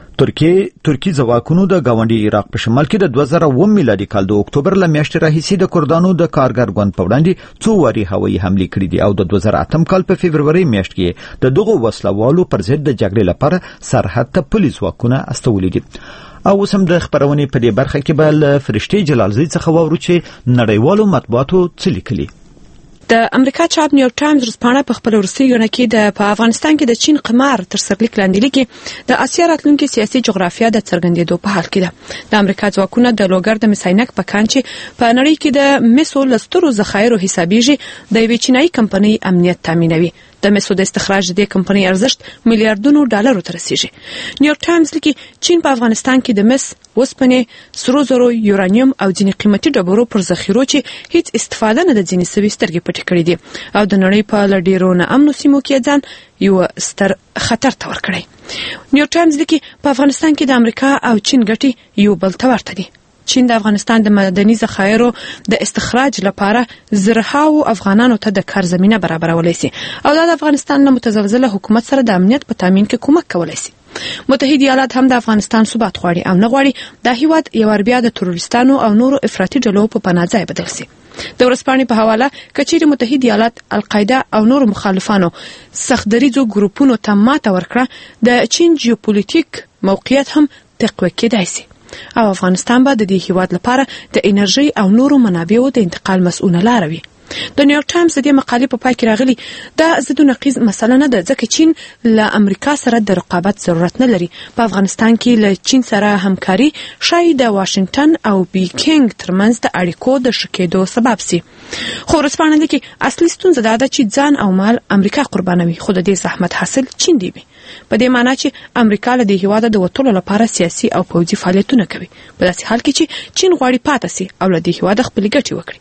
ترکی ځواکونو د گاونډي عراق په شمال کې د 2009 میلادي کال د اکتوبر له میاشتې راهیسې د کردانو د کارګر ګوند په وړاندې څو واري هوایي حملې کړې دي او د 2008 کال په فبروري میاشت کې د دغو وسلوالو پر ضد د جګړې لپاره سرحد ته پولیس ځواکونه استولي دي. او سم د خبرونې په دې برخه کې به له فرشتي جلالزی څخه واورو چې نړیوالو مطبوعاتو څه لیکلي. د امریکا چاپ نیویورک ټایمز ورځپاڼه په خپل وروستي یونه کې په افغانستان کې د چین قمار تر سرلیک لاندې لیکي د اسیا راتلونکي سیاسي جغرافیه د څرګندېدو په حال کې ده. د امریکا ځواکونه د لوګر د مساینک په کان چې په نړۍ کې د مسو لسترو ذخایرو حسابيږي د یوې چینایي کمپنۍ امنیت تامینوي. د مسو د استخراج د کمپنۍ ارزښت میلیارډونو ډالرو ته رسیږي. نیویورک ټایمز لیکي چین په افغانستان کې د مس، وسپنې، سرو زرو، یورانیم او ځینې قیمتي ډبرو پر ذخیرو چې هیڅ استفاده نه د ځینې سوي سترګې پټې کړې دي او د نړۍ په لډیرو نه امنو سیمو کې ځان یو ستر خطر ته ورکړی. نیویورک ټایمز لیکي په افغانستان کې د امریکا او چین ګټې یو بل ته ورته دي. چین د افغانستان د معدني ذخایرو د استخراج لپاره زرهاو افغانانو ته د کار زمينه برابرولای شي او د افغانستان له متزلزله حکومت سره د امنیت په تامین کې کومک کولای شي. متحده ایالات هم د افغانستان ثبات غواړي او نه غواړي د هیواد یو بیا د تروریستانو او نورو افراطي ډلو په پناه ځای بدل شي. د ورځپاڼې په حواله کچېرې متحده ایالات القاعده او نورو مخالفانو سختدریځو ګروپونو ته ماته ورکړه د چین جیوپولیټیک موقعیت هم تقویه کېدای شي او افغانستان به د دې هیواد لپاره د انرژي او نورو منابعو د انتقال مسؤل لاره وي. د نیویورک ټایمز د دې مقالې په پای کې راغلي دا ضد نقیض مسله نه ده ځکه چین له امریکا سره د رقابت ضرورت نه لري. په افغانستان کې له چین سره همکاري شاید د واشنگټن او بیکینګ ترمنځ د اړیکو د شکېدو سبب شي. خو ورځپاڼه لیکي اصلي ستونزه دا ده چې ځان او مال امریکا قربانوي خو د دې زحمت حاصل چین دی. په دې معنی چې امریکا له دې هیواده د وټولو لپاره سیاسي او پوځي فعالیتونه کوي په داسې حال کې چې چین غواړي پاتې شي او له دې هیواده خپل ګټې وکړي.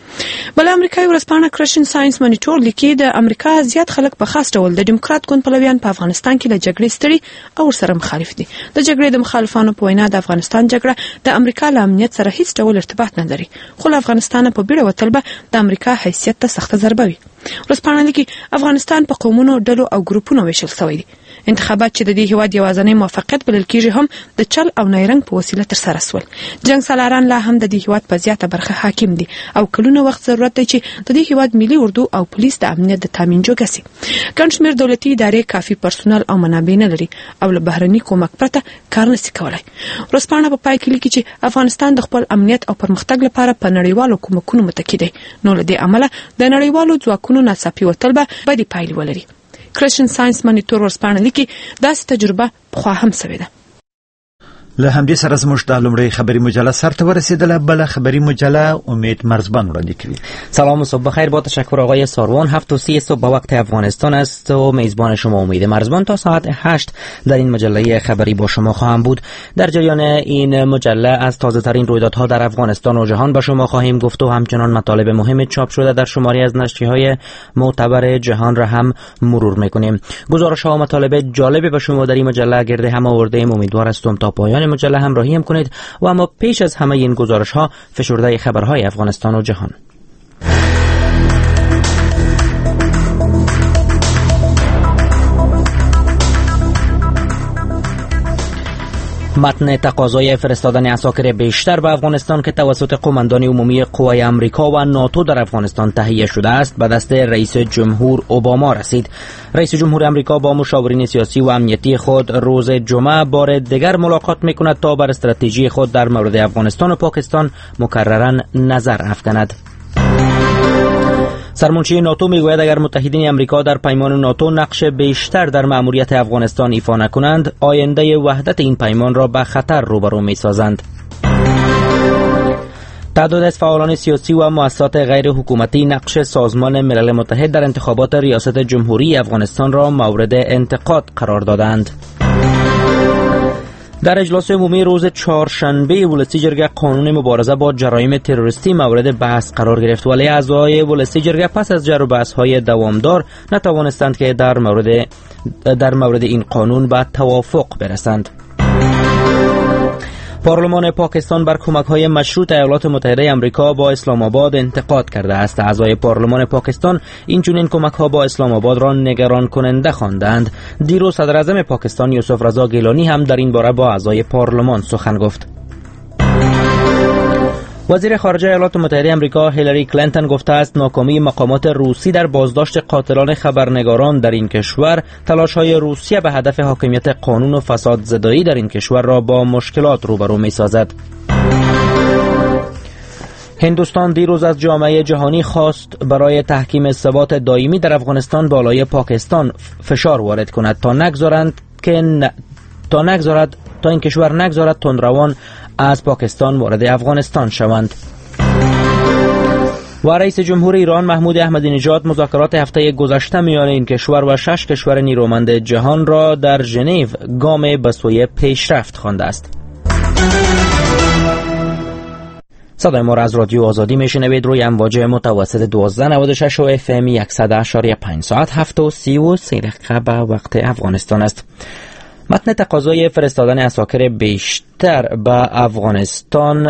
بل امریکایي ورځپاڼه کرسچن ساينس مانیټور لیکي د امریکا زیات خلک په خاص ډول د ډیموکرات ګوند پلویان په افغانستان کې له جګړې ستړي او ورسره مخالف دي. د جګړې د مخالفانو په وینا د افغانستان جګړه د امریکا له امنیت سره هیڅ ډول ارتباط نه لري خو له افغانستان په بیړه وتل به د امریکا حیثیت ته سخته ضربه وي. ورځپاڼه لیکي افغانستان په قومونو، ډلو او ګروپونو ویشل شوی دی. انتخابات چې د دې هیواد یوازینی موافقت بلل کیږي هم د چل او نایرنګ په وسیله تر سره سول. جنگ سالاران لا هم د دې هیواد په زیاته برخه حاکم دي او کلونه وخت ضرورت دی چې د دې هیواد ملي اردو او پولیس د امنیت د تامین جوړ کړي. کانشمیر دولتي ادارې کافي پرسونل او منابع نه لري او له بهرني کومک پرته کار نشي کولای. ورسپانه په پای کې لیکي چې افغانستان د خپل امنیت او پرمختګ لپاره په نړیوالو کومکونو متکی دی. نو له دې عمله د نړیوالو ځواکونو ناڅاپي وتل به بدې پایلې ولري. کرسچن ساينس مانیټور ورسپانه لیکي داسې تجربه خو هم سوې ده. له همدې سره زموږ د لومړۍ خبری مجله سرته ورسیدله. بله خبری مجله امید مرزبان وړاندې کوي. سلام و صبح بخیر. با تشکر آقای ساروان. 7:30 صبح به وقت افغانستان است و میزبان شما امید مرزبان تا ساعت 8 در این مجله خبری با شما خواهم بود. در جریان این مجله از تازه ترین رویدادها در افغانستان و جهان با شما خواهیم گفت و همچنان مطالب مهم چاپ شده در شماری از نشریه‌های معتبر جهان را هم مرور می‌کنیم. گزارش‌ها و مطالب جالب به شما در این مجله گرد هم آورده‌ایم. امیدوار هستم تا پایان مجله همراهی هم کنید و اما پیش از همه این گزارش ها فشرده خبرهای افغانستان و جهان. متن تقاضای فرستادن عساکر بیشتر به افغانستان که توسط قماندان عمومی قوای امریکا و ناتو در افغانستان تهیه شده است به دست رئیس جمهور اوباما رسید. رئیس جمهور امریکا با مشاورین سیاسی و امنیتی خود روز جمعه بار دیگر ملاقات می‌کند تا بر استراتژی خود در مورد افغانستان و پاکستان مکرراً نظر افکند. سرمنشی ناتو میگوید اگر متحدین امریکا در پیمان ناتو نقش بیشتر در مأموریت افغانستان ایفا نکنند، آینده وحدت این پیمان را به خطر روبرو میسازند. تعداد از فعالان سیاسی و مؤسسات غیر حکومتی نقش سازمان ملل متحد در انتخابات ریاست جمهوری افغانستان را مورد انتقاد قرار دادند. در اجلاس عمومی روز چهارشنبه ولسی جرگه قانون مبارزه با جرایم تروریستی مورد بحث قرار گرفت، ولی اعضای ولسی جرگه پس از جر و بحث‌های دوامدار نتوانستند که در مورد این قانون به توافق برسند. پارلمان پاکستان بر کمک‌های مشروط ایالات متحده آمریکا با اسلام آباد انتقاد کرده است. اعضای پارلمان پاکستان این چنین کمک‌ها با اسلام آباد را نگران کننده خواندند. دیروز صدر اعظم پاکستان یوسف رضا گیلانی هم در این باره با اعضای پارلمان سخن گفت. وزیر خارجه ایالات متحده آمریکا هیلاری کلینتون گفته است ناکامی مقامات روسی در بازداشت قاتلان خبرنگاران در این کشور تلاش‌های روسیه به هدف حاکمیت قانون و فساد زدایی در این کشور را با مشکلات روبرو می‌سازد. هندوستان دیروز از جامعه جهانی خواست برای تحکیم ثبات دائمی در افغانستان بالای پاکستان فشار وارد کند تا این کشور نگذارد تندروان از پاکستان وارد افغانستان شوند. و رئیس جمهور ایران محمود احمدی نژاد مذاکرات هفته گذشته میان این کشور و 6 کشور نیرومند جهان را در ژنو گام به سوی پیشرفت خوانده است. صدای ما را از رادیو آزادی میشنوید روی امواج متوسط 1296 و FM 100.5 ساعت 7:33 به وقت افغانستان است. متن تقاضای فرستادن عساکر بیشتر به افغانستان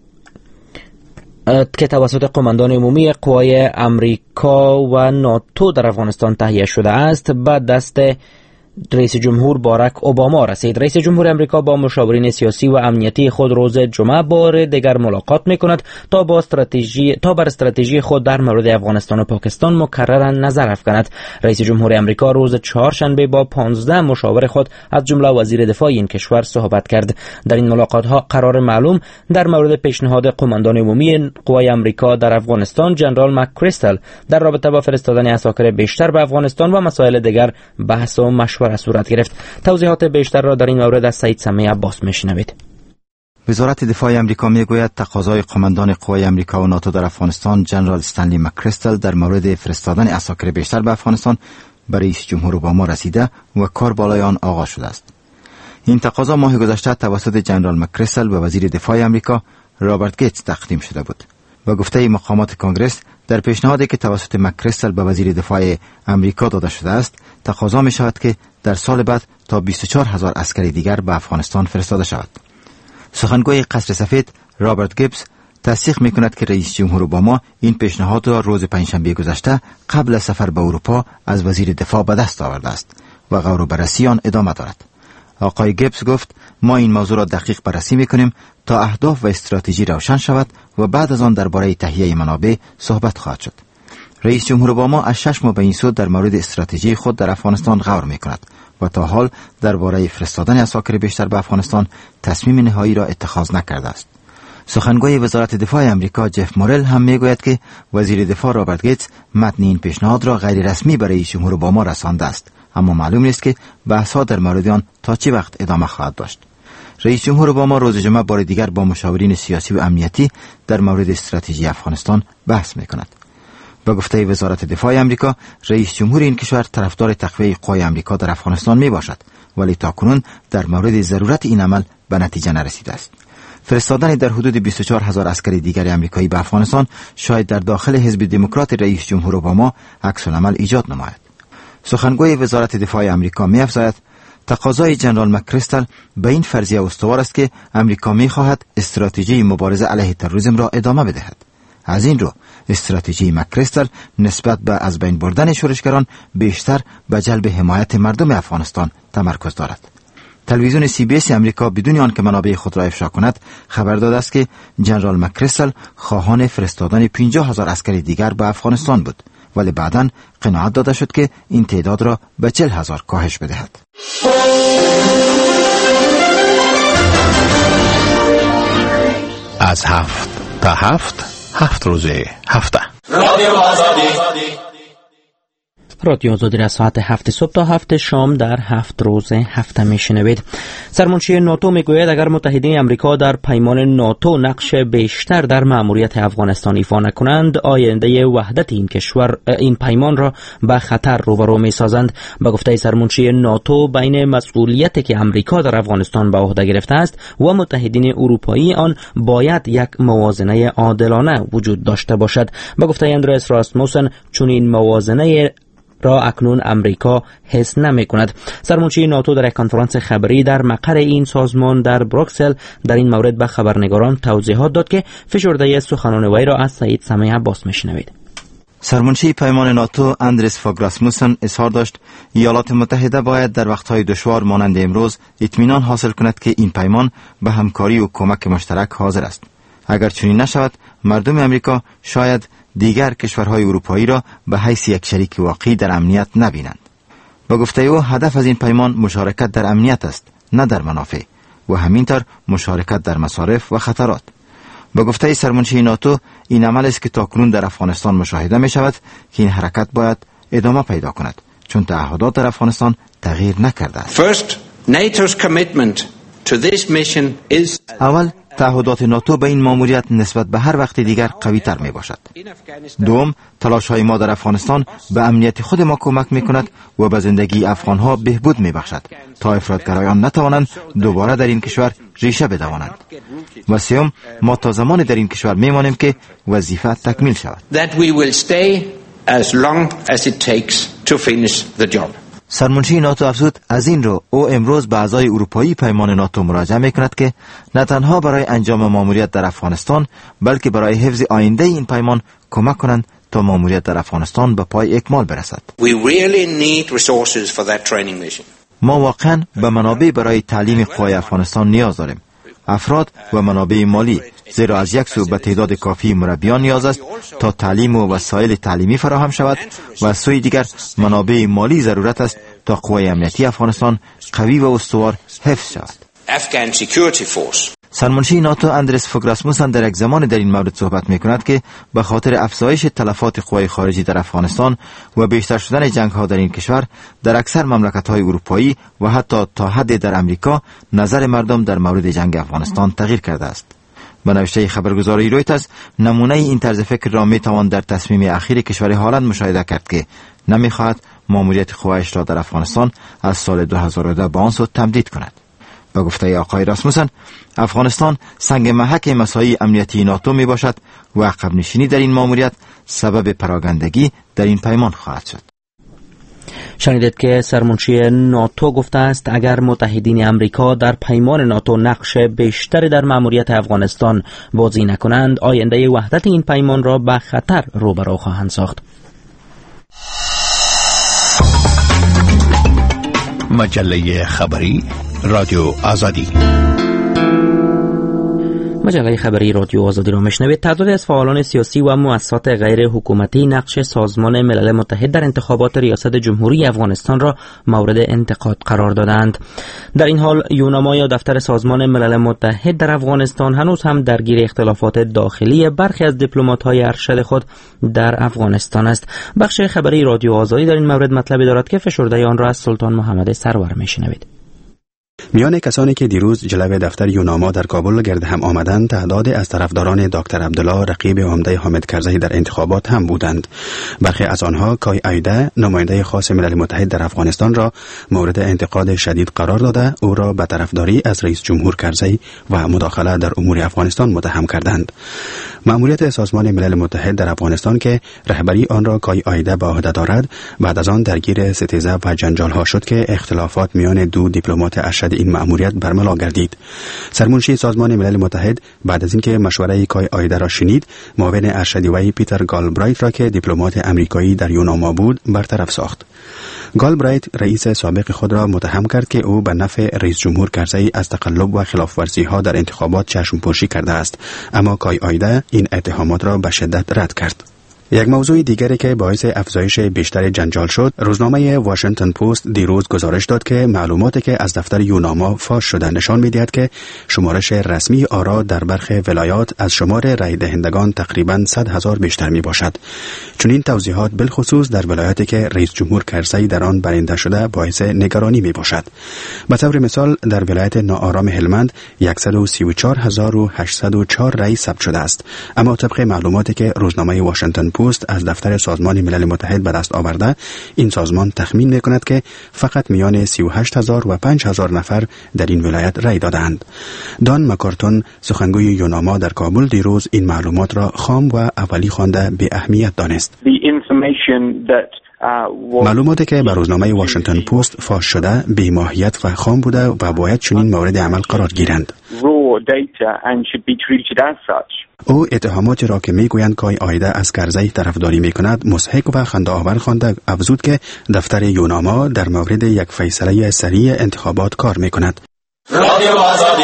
که توسط قماندان عمومی قوای امریکا و ناتو در افغانستان تهیه شده است به دست رئیس جمهور باراک اوباما رسید. رئیس جمهور امریکا با مشاورین سیاسی و امنیتی خود روز جمعه بار دیگر ملاقات میکند تا بر استراتژی خود در مورد افغانستان و پاکستان مکرراً نظر افکند. رئیس جمهور امریکا روز چهارشنبه با 15 مشاور خود از جمله وزیر دفاع این کشور صحبت کرد. در این ملاقات ها قرار معلوم در مورد پیشنهاد قماندان عمومی قوای امریکا در افغانستان جنرال مک‌کریستل در رابطه با فرستادن عساکر بیشتر به افغانستان و مسائل دیگر بحث و مشورت صورت گرفت. توضیحات بیشتر را در این مورد از سید سمی عباس میشنوید. وزارت دفاع آمریکا میگوید تقاضای قماندان قوای آمریکا و ناتو در افغانستان جنرال استنلی مک‌کریستل در مورد فرستادن عساکر بیشتر به افغانستان به رئیس جمهور اوباما رسیده و کار بالای آن آغاز شده است. این تقاضا ماه گذشته توسط جنرال مک‌کریستل به وزیر دفاع آمریکا رابرت گیتس تقدیم شده بود. و گفته مقامات کنگره در پیشنهادی که توسط مک‌کریستل به وزیر دفاع آمریکا داده شده است تقاضا می شود که در سال بعد تا 24,000 عسکری دیگر به افغانستان فرستاده شود. سخنگوی قصر سفید رابرت گیبز تصدیق می کند که رئیس جمهور اوباما این پیشنهاد را روز پنجشنبه گذشته قبل از سفر به اروپا از وزیر دفاع به دست آورده است. و غور و بررسی آن ادامه دارد. آقای گیبز گفت ما این موضوع را دقیق بررسی می‌کنیم تا اهداف و استراتژی روشن شود و بعد از آن درباره تهیه منابع صحبت خواهد شد. رئیس جمهور اوباما از 6 ماه به این سو در مورد استراتژی خود در افغانستان غور می‌کند و تا حال درباره فرستادن عساکر بیشتر به افغانستان تصمیم نهایی را اتخاذ نکرده است. سخنگوی وزارت دفاع آمریکا جف مورل هم میگوید که وزیر دفاع رابرت گیتس متن این پیشنهاد را غیر رسمی برای رئیس جمهور اوباما رسانده است، اما معلوم نیست که بحث‌ها در مورد آن تا چه وقت ادامه خواهد داشت. رئیس جمهور اوباما روز جمعه بار دیگر با مشاورین سیاسی و امنیتی در مورد استراتژی افغانستان بحث می‌کند. با گفته وزارت دفاع آمریکا، رئیس جمهور این کشور طرفدار تقویت قوای آمریکا در افغانستان میباشد، ولی تاکنون در مورد ضرورت این عمل به نتیجه نرسیده است. فرستادن در حدود 24,000 عسکر دیگر آمریکایی به افغانستان شاید در داخل حزب دموکرات رئیس جمهور اوباما عکس‌العمل ایجاد نماید. سخنگوی وزارت دفاع آمریکا می‌افزاید تقاضای جنرال مکریستل به این فرضیه استوار است که آمریکا می‌خواهد استراتژی مبارزه علیه تروریسم را ادامه بدهد. از این رو استراتژی مکریستل نسبت به از بین بردن شورشگران بیشتر به جلب حمایت مردم افغانستان تمرکز دارد. تلویزیون CBS امریکا بدون آنکه منابع خود را افشا کند خبر داده است که جنرال مکریستل خواهان فرستادن 50,000 عسکر دیگر به افغانستان بود، ولی بعداً قناعت داده شد که این تعداد را به 40,000 کاهش بدهد. از 7 تا 7 روز هفته رادیو آزادی را ساعت 7 صبح تا 7 شام در 7 روز هفته میشنوید. سرمنشی ناتو میگوید اگر متحدین آمریکا در پیمان ناتو نقش بیشتر در مأموریت افغانستان ایفا نکنند، آینده وحدت این کشور این پیمان را به خطر روبرو میسازند. به گفته سرمنشی ناتو، بین مسئولیتی که آمریکا در افغانستان به عهده گرفته است و متحدین اروپایی آن باید یک موازنه عادلانه وجود داشته باشد. به گفته اندرس راسموسن، چون این موازنه را اکنون امریکا حس نمی کند. سرمنشی ناتو در یک کنفرانس خبری در مقر این سازمان در بروکسل در این مورد به خبرنگاران توضیحات داد که فشرده سخنان وی را از سعید سمیع عباس میشنوید. سرمنشی پیمان ناتو اندرس فاگ راسموسن اظهار داشت ایالات متحده باید در وقتهای دشوار مانند امروز اطمینان حاصل کند که این پیمان به همکاری و کمک مشترک حاضر است. اگر چنین نشود، مردم امریکا شاید دیگر کشورهای اروپایی را به حیث یک شریک واقعی در امنیت نبینند. با گفته او هدف از این پیمان مشارکت در امنیت است، نه در منافع، و همینطور مشارکت در مصارف و خطرات. با گفته سرمنشی ناتو، این عمل است که تاکنون در افغانستان مشاهده می شود که این حرکت باید ادامه پیدا کند، چون تعهدات در افغانستان تغییر نکرده است. اول، تعهدات ناتو به این ماموریت نسبت به هر وقت دیگر قوی تر می باشد. دوم، تلاش های ما در افغانستان به امنیت خود ما کمک می کند و به زندگی افغان ها بهبود می بخشد تا افراطگرایان نتوانند دوباره در این کشور ریشه بدوانند. و سوم، ما تا زمان در این کشور می مانیم که وظیفه تکمیل شود. سرمنشی ناتو افزود از این رو او امروز به اعضای اروپایی پیمان ناتو مراجعه میکند که نه تنها برای انجام ماموریت در افغانستان بلکه برای حفظ آینده این پیمان کمک کنند تا ماموریت در افغانستان به پای اکمال برسد. ما واقعا به منابع برای تعلیم قوای افغانستان نیاز داریم، افراد و منابع مالی، زیرا از یک سو به تعداد کافی مربیان نیاز است تا تعلیم و وسایل تعلیمی فراهم شود و از سوی دیگر منابع مالی ضرورت است تا قوای امنیتی افغانستان قوی و استوار حفظ شود. سرمنشی ناتو اندرس فاگ راسموسن در یک زمان در این مورد صحبت می‌کند که به خاطر افزایش تلفات قوای خارجی در افغانستان و بیشتر شدن جنگ‌ها در این کشور در اکثر مملکت‌های اروپایی و حتی تا حد در امریکا نظر مردم در مورد جنگ افغانستان تغییر کرده است. به نوشته خبرگزاری رویترز، نمونه این طرز فکر را می‌توان در تصمیم اخیر کشور هلند مشاهده کرد که نمی‌خواهد ماموریت قوایش را در افغانستان از سال 2010 به آن سو تمدید کند. به گفته آقای راسموسن، افغانستان سنگ محک مسائل امنیتی ناتو می باشد و عقب نشینی در این ماموریت سبب پراگندگی در این پیمان خواهد شد. شنیدید که سرمنشی ناتو گفته است اگر متحدین آمریکا در پیمان ناتو نقش بیشتری در مأموریت افغانستان بازی نکنند، آینده وحدت این پیمان را به خطر روبرو خواهند ساخت. مجله خبری رادیو آزادی. مجله خبری رادیو آزادی را میشنوید. تعدادی از فعالان سیاسی و مؤسسات غیر حکومتی نقش سازمان ملل متحد در انتخابات ریاست جمهوری افغانستان را مورد انتقاد قرار دادند. در این حال یوناما یا دفتر سازمان ملل متحد در افغانستان هنوز هم درگیر اختلافات داخلی برخی از دیپلمات‌های ارشد خود در افغانستان است. بخش خبری رادیو آزادی در این مورد مطلبی دارد که فشرده آن را از سلطان محمد سرور میشنوید. میان کسانی که دیروز جلوه دفتر یوناما در کابل گرد هم آمدند، تعدادی از طرفداران دکتر عبدالله رقیب عمده حامد کرزی در انتخابات هم بودند. برخی از آنها کای ایده، نماینده خاص ملل متحد در افغانستان را مورد انتقاد شدید قرار داده او را به طرفداری از رئیس جمهور کرزی و مداخله در امور افغانستان متهم کردند. مأموریت سازمان ملل متحد در افغانستان که رهبری آن را کای ایده به عهده دارد، بعد از آن درگیر ستیزه و جنجال ها شد که اختلافات میان دو دیپلمات ارشد این مأموریت برملا گردید. سرمنشی سازمان ملل متحد بعد از اینکه مشوره کای ایده را شنید، معاون ارشدی وی پیتر گالبرایت را که دیپلمات امریکایی در یوناما بود برطرف ساخت. گالبرایت رئیس سابق خود را متهم کرد که او به نفع رئیس جمهور کرزی از تقلب و خلاف‌ورزی ها در انتخابات چشم پوشی کرده است، اما کای ایده این اتهامات را به شدت رد کرد. یک موضوع دیگری که باعث افزایش بیشتر جنجال شد، روزنامه واشنگتن پست دیروز گزارش داد که معلوماتی که از دفتر یوناما فاش شده نشان می‌دهد که شمارش رسمی آرا در برخی ولایات از شمار رای دهندگان تقریباً 100,000 بیشتر میباشد. چنین توضیحات بالخصوص در ولایاتی که رئیس جمهور کرزی در آن برنده شده باعث نگرانی میباشد. به طور مثال در ولایت ناآرام هلمند 134,804 رای ثبت شده است، اما طبق معلوماتی که روزنامه واشنگتن پست از دفتر سازمان ملل متحد به دست آورده، این سازمان تخمین میکند که فقط میان 38,000 و 5,000 نفر در این ولایت رای دادند. دان مکارتون سخنگوی یوناما در کابل دیروز این معلومات را خام و اولی خوانده به اهمیت دانست. معلوماتی که به روزنامه واشنگتن پست فاش شده بی ماهیت و خام بوده و باید چنین مورد عمل قرار گیرند. او اتهاماتی را که میگویند کای ایده از کرزی طرفداری میکند مضحک و خنده‌آور خوانده، افزود که دفتر یوناما در مورد یک فیصله سریع انتخابات کار میکند. رادیو آزادی.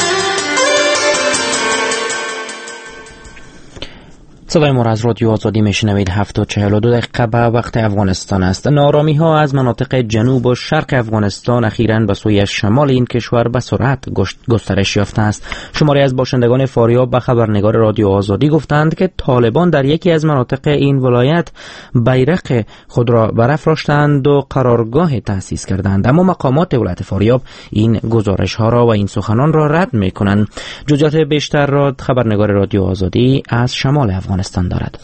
صدای ما را از رادیو آزادی میشنوید. 7:42 به وقت افغانستان است. نارامی ها از مناطق جنوب و شرق افغانستان اخیراً به سوی شمال این کشور به سرعت گسترش یافته است. شماری از باشندگان فاریاب به خبرنگار رادیو آزادی گفتند که طالبان در یکی از مناطق این ولایت بیرق خود را برافراشتند و قرارگاه تأسیس کردند، اما مقامات ولایت فاریاب این گزارش ها را و این سخنان را رد میکنند. جزئیات بیشتر را خبرنگار رادیو آزادی از شمال افغانستان دارد.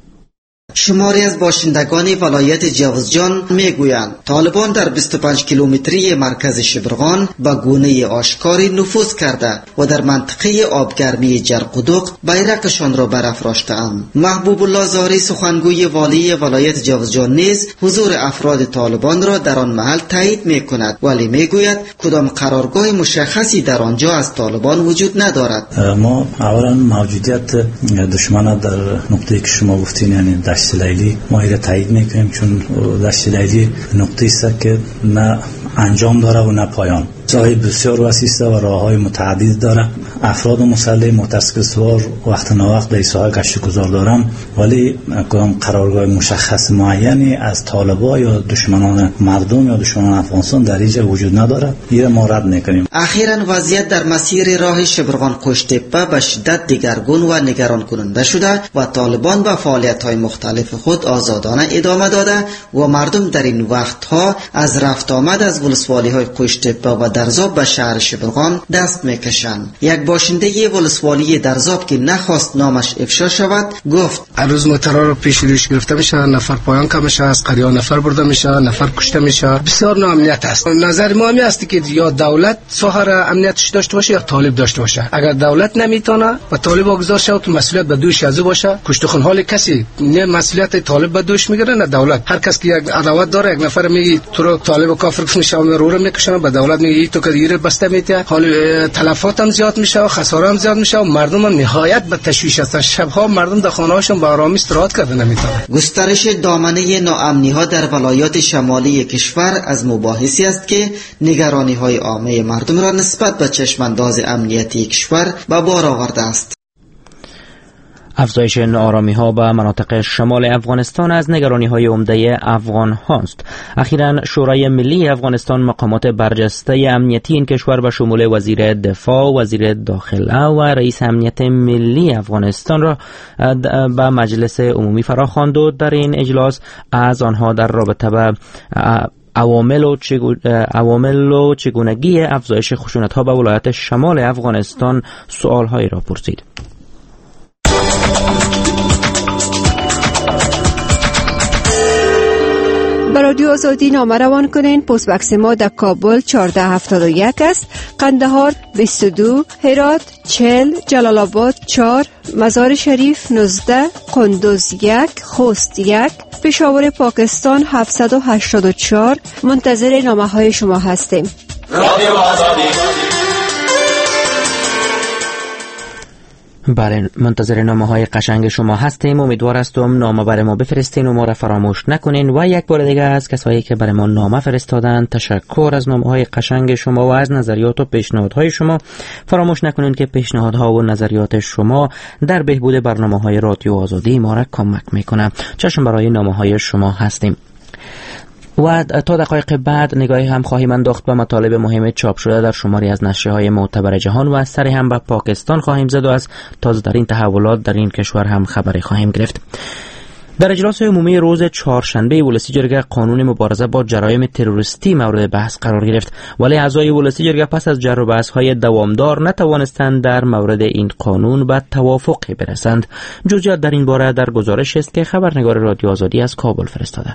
شماری از باشندگان ولایت جوزجان میگویند طالبان در 25 کیلومتری مرکز شبرغان با گونه آشکاری نفوذ کرده و در منطقه آبگرمی جرقدوق بیرقشان را برافراشته‌اند. محبوب الله زاری سخنگوی والی ولایت جوزجان نیز حضور افراد طالبان را در آن محل تایید میکند، ولی میگوید کدام قرارگاه مشخصی در آنجا از طالبان وجود ندارد. ما اولا موجودیت دشمن در نقطه‌ای که شما گفتین، یعنی دشت لیلی، ما ایره تایید میکنیم، چون دشت لیلی نقطه‌ای است که نه انجام داره و نه پایان. جای بسیار وسیع است و راه‌های متعدد داره. افراد مسلح متسکسوار وقت ناوقت در ساحه گشتگذار دارن، ولی کدام قرارگاه مشخص معینی از طالبان یا دشمنان مردم یا دشمنان افغانستان در اینجا وجود نداره. این ما رد میکنیم. اخیراً وضعیت در مسیر راه شبرغان قشتپه به شدت دگرگون و نگران کننده شده و طالبان به فعالیت‌های مختلف خود آزادانه ادامه داده و مردم در این وقت‌ها از رفت آمد از ولسوالی‌های قشتپه و درزاب به شهر شبرغان دست میکشند. یک باشنده ولسوالی درزاب که نخواست نامش افشا شود گفت: هر روز مترا رو پیش روش گرفته میشه، نفر پایان کم میشه، از قریا نفر برده میشه، نفر کشته میشه. بسیار ناامنیت است. نظر ما همین است که یا دولت ساحه را امنیتش داشته باشه یا طالب داشته باشه. اگر دولت نمیتونه و طالب واگذار شه تو مسئولیت به دوش از باشه، کشته خون حال کسی نه مسئولیت طالب به دوش میگیره نه دولت. هر کس که یک عداوت داره، یک نفر میگه تو رو طالب و کافر میشه و رو میکشن، به دولت میگه این تو که دیگه بسته میته، حال تلفات هم زیاد میشه و خساره هم زیاد میشه و مردم هم نهایت به تشویش هستن. شبها مردم در خانه هاشون با آرامی استراحت کرده نمیتونن. گسترش دامنه ناامنی ها در ولایات شمالی کشور از مباحثی است که نگرانی های عامه مردم را نسبت به چشمانداز امنیتی کشور به بار آورده است. افزایش ناآرامی ها به مناطق شمال افغانستان از نگرانی های عمده افغان هاست. اخیراً شورای ملی افغانستان مقامات برجسته امنیتی این کشور به شمول وزیر دفاع، وزیر داخله و رئیس امنیت ملی افغانستان را به مجلس عمومی فراخواند و در این اجلاس از آنها در رابطه به عوامل و چگونگی افزایش خشونت ها به ولایت شمال افغانستان سوال هایی را پرسید. به رادیو آزادی نامه روان کنین. پست بکس ما در کابل 1471 است، قندهار 22، هرات 40، جلال آباد 4، مزار شریف 19، قندوز 1، خوست 1، پشاور پاکستان 784. منتظر نامه های شما هستیم. رادیو آزادی. بله، منتظر نامه های قشنگ شما هستیم. امیدوار هستم نامه برای ما بفرستین و ما را فراموش نکنین. و یک بار دیگه از کسایی که برای ما نامه فرستادن تشکر از نامه های قشنگ شما و از نظریات و پیشنهادهای شما. فراموش نکنین که پیشنهادها و نظریات شما در بهبود برنامه‌های رادیو آزادی ما را کمک میکنه. چشم برای نامه های شما هستیم. و تا دقایق بعد نگاهی هم خواهیم انداخت به مطالب مهم چاپ شده در شماری از نشریه‌های معتبر جهان و از سری هم به پاکستان خواهیم زد و از تازه‌ترین تحولات در این کشور هم خبری خواهیم گرفت. در اجلاس عمومی روز چهارشنبه ولسی جرگه قانون مبارزه با جرایم تروریستی مورد بحث قرار گرفت، ولی اعضای ولسی جرگه پس از جر و بحث‌های دوامدار نتوانستند در مورد این قانون به توافقی برسند. جزئیات در این باره در گزارش است که خبرنگار رادیو آزادی از کابل فرستاده.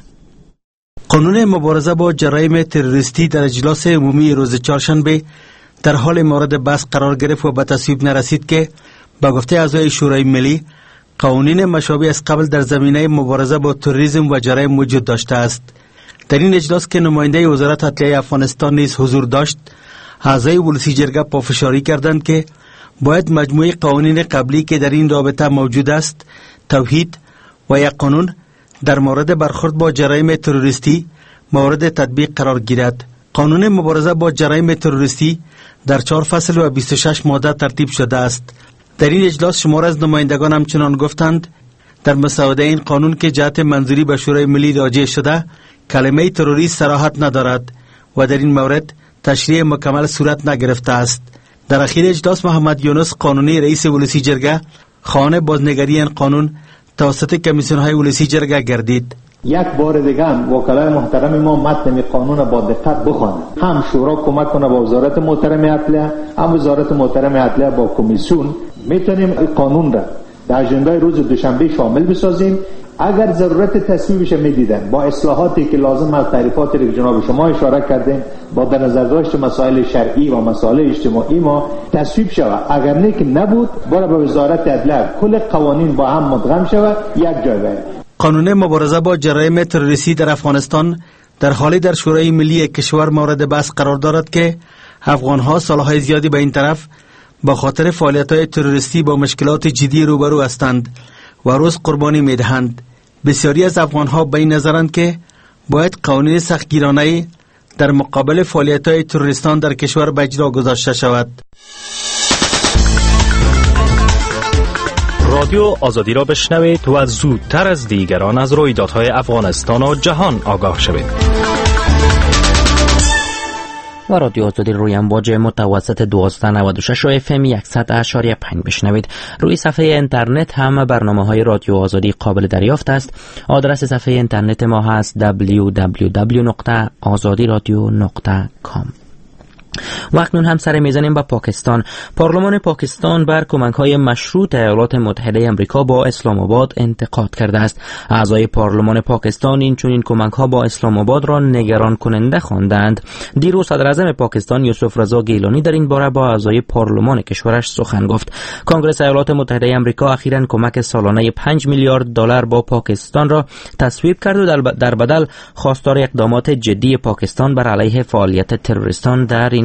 قانون مبارزه با جرایم تروریستی در اجلاس عمومی روز چهارشنبه در حال مورد بحث قرار گرفت و به تصویب نرسید که با گفته اعضای شورای ملی قوانین مشابه از قبل در زمینه مبارزه با تروریسم و جرایم وجود داشته است. در این اجلاس که نماینده وزارت عدلیه افغانستان نیز حضور داشت، اعضای ولسی جرگه پافشاری کردند که باید مجموعه قوانین قبلی که در این رابطه موجود است توحید و یک قانون در مورد برخورد با جرایم تروریستی مورد تطبیق قرار گیرد. قانون مبارزه با جرایم تروریستی در 4 فصل و 26 ماده ترتیب شده است. در این اجلاس شمار از نمایندگان همچنان گفتند در مسوده این قانون که جهت منظوری به شورای ملی راجع شده کلمه تروریست صراحت ندارد و در این مورد تشریح مکمل صورت نگرفته است. در اخیر اجلاس محمد یونس قانونی رئیس ولسی جرگه خواهان بازنگری این قانون توسط کمیسیون های ولسی جرگه گردید. یک بار دیگه هم وکلای محترم ما متن قانون با دقت بخوانند. هم شورا کمک کنه با وزارت محترم عدلیه، هم وزارت محترم عدلیه با کمیسیون میتونیم قانون را در اجندای روز دوشنبه شامل بسازیم. اگر ضرورت تصویبش میدیدن با اصلاحاتی که لازم از تعریفاتی که جناب شما اشاره کردین با در نظر داشت مسائل شرعی و مسائل اجتماعی ما تصویب شود. اگر نه که نبود برای به وزارت عدلیه کل قوانین با هم مدغم شود یک جای باید. قانون مبارزه با جرایم تروریستی در افغانستان در حالی در شورای ملی کشور مورد بحث قرار دارد که افغان‌ها سالهای زیادی به این طرف با خاطر فعالیت‌های تروریستی با مشکلات جدی روبرو هستند و روز قربانی می‌دهند. بسیاری از افغان‌ها به این نظرند که باید قوانین سختگیرانه‌ای در مقابل فعالیت‌های تروریستان در کشور به اجرا گذاشته شود. رادیو آزادی را بشنوید و زودتر از دیگران از رویدادهای افغانستان و جهان آگاه شوید. و رادیو آزادی روی امواج متوسط 1296 و FM 100.5 بشنوید. روی صفحه اینترنت هم برنامه‌های رادیو آزادی قابل دریافت است. آدرس صفحه اینترنت ما هست www.azadiradio.com. و اکنون هم سر میزنیم با پاکستان. پارلمان پاکستان بر کمک‌های مشروط ایالات متحده آمریکا با اسلام آباد انتقاد کرده است. اعضای پارلمان پاکستان این چنین کمک‌ها با اسلام آباد را نگران کننده خواندند. دیروز صدر اعظم پاکستان یوسف رضا گیلانی در این باره با اعضای پارلمان کشورش سخن گفت. کنگره ایالات متحده آمریکا اخیراً کمک سالانه 5 میلیارد دلار با پاکستان را تصویب کرد و در بدل خواستار اقدامات جدی پاکستان بر علیه فعالیت تروریستان در این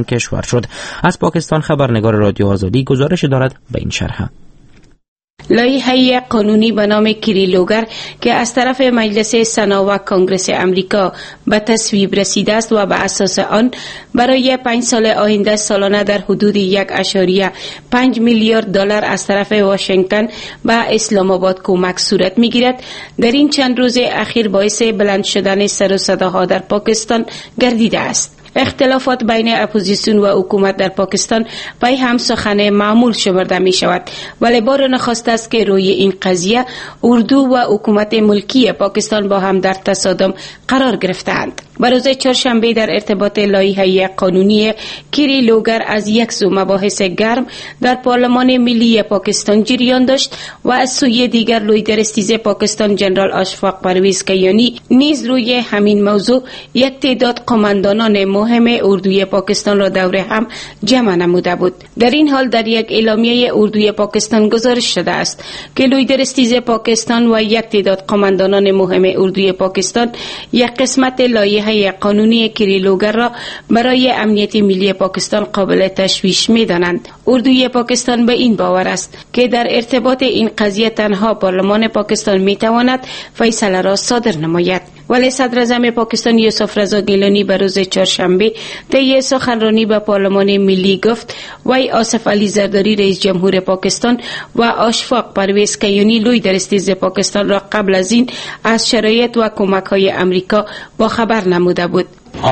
این کشور شد. از پاکستان خبرنگار رادیو آزادی گزارش دارد به این شرح. لایحه قانونی به نام کریلوگر که از طرف مجلس سنا و کنگره امریکا به تصویب رسیده است و به اساس آن برای 5 سال آینده سالانه در حدود 1.5 میلیارد دلار از طرف واشنگتن به اسلام آباد کمک صورت میگیرد، در این چند روز اخیر باعث بلند شدن سر و صداها در پاکستان گردیده است. اختلافات بین اپوزیسیون و حکومت در پاکستان پای هم سخن معمول شمرده می شود، ولی بار نخست است که روی این قضیه اردو و حکومت ملکی پاکستان با هم در تصادم قرار گرفتند. روز چهارشنبه در ارتباط لایحه قانونی کریلوگر از یک سو مباحث گرم در پارلمان ملی پاکستان جریان داشت و از سوی دیگر لیدر استیز پاکستان جنرال اشفاق پرویز کیانی نیز روی همین موضوع یک تعداد قماندانان مهم اردوی پاکستان را دور هم جمع نموده بود. در این حال در یک اعلامیه اردوی پاکستان گزارش شده است که لیدر استیز پاکستان و یک تعداد قماندانان مهم اردوی پاکستان یک قسمت لایحه قانونی کریلوگر را برای امنیت ملی پاکستان قابل تشویش می دانند. اردوی پاکستان به این باور است که در ارتباط این قضیه تنها پارلمان پاکستان می تواند فیصله را صادر نماید. ولی صدر اعظم پاکستان یوسف رضا گیلانی به روز چهارشنبه طی سخنرانی به پارلمان ملی گفت وی آصف علی زرداری رئیس جمهور پاکستان و اشفاق پرویز کیانی لیدر استیز پاکستان را قبل از این از شرایط و کمک‌های امریکا با خبر نموده بود.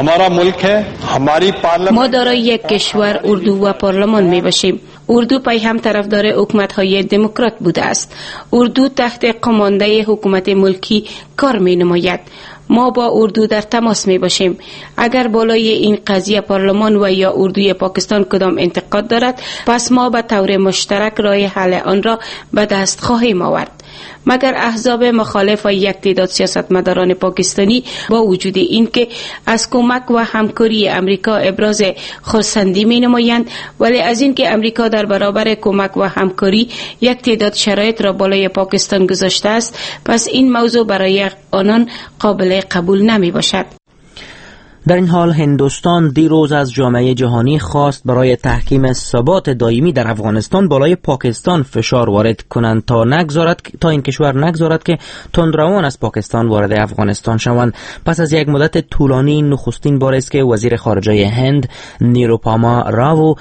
ما دارای یک کشور اردو و پارلمان می باشیم. اردو پای هم طرفدار حکومت‌های دموکرات بوده است. اردو تحت قمانده حکومت ملکی کار می نماید. ما با اردو در تماس می باشیم. اگر بالای این قضیه پارلمان و یا اردوی پاکستان کدام انتقاد دارد، پس ما به طور مشترک راه حل آن را به دست خواهیم آورد. مگر احزاب مخالف و یک تعداد سیاستمداران پاکستانی با وجود این که از کمک و همکاری امریکا ابراز خرسندی می نمایند، ولی از این که امریکا در برابر کمک و همکاری یک تعداد شرایط را بالای پاکستان گذاشته است، پس این موضوع برای آنان قابل قبول نمی باشد. در این حال هندوستان دیروز از جامعه جهانی خواست برای تحکیم ثبات دائمی در افغانستان بالای پاکستان فشار وارد کنند تا این کشور نگذارد که تندروان از پاکستان وارد افغانستان شوند. پس از یک مدت طولانی نخستین بار است که وزیر خارجه هند نیروپاما راو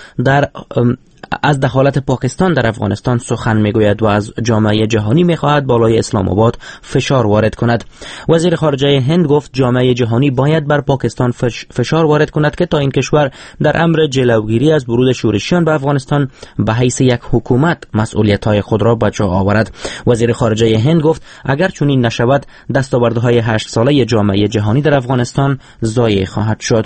از دخالت پاکستان در افغانستان سخن میگوید و از جامعه جهانی میخواهد بالای اسلام آباد فشار وارد کند. وزیر خارجه هند گفت جامعه جهانی باید بر پاکستان فشار وارد کند که تا این کشور در امر جلوگیری از ورود شورشیان به افغانستان به حیث یک حکومت مسئولیت‌های خود را به جا آورد. وزیر خارجه هند گفت اگر چنین نشود دستاوردهای 8 ساله جامعه جهانی در افغانستان ضایع خواهد شد.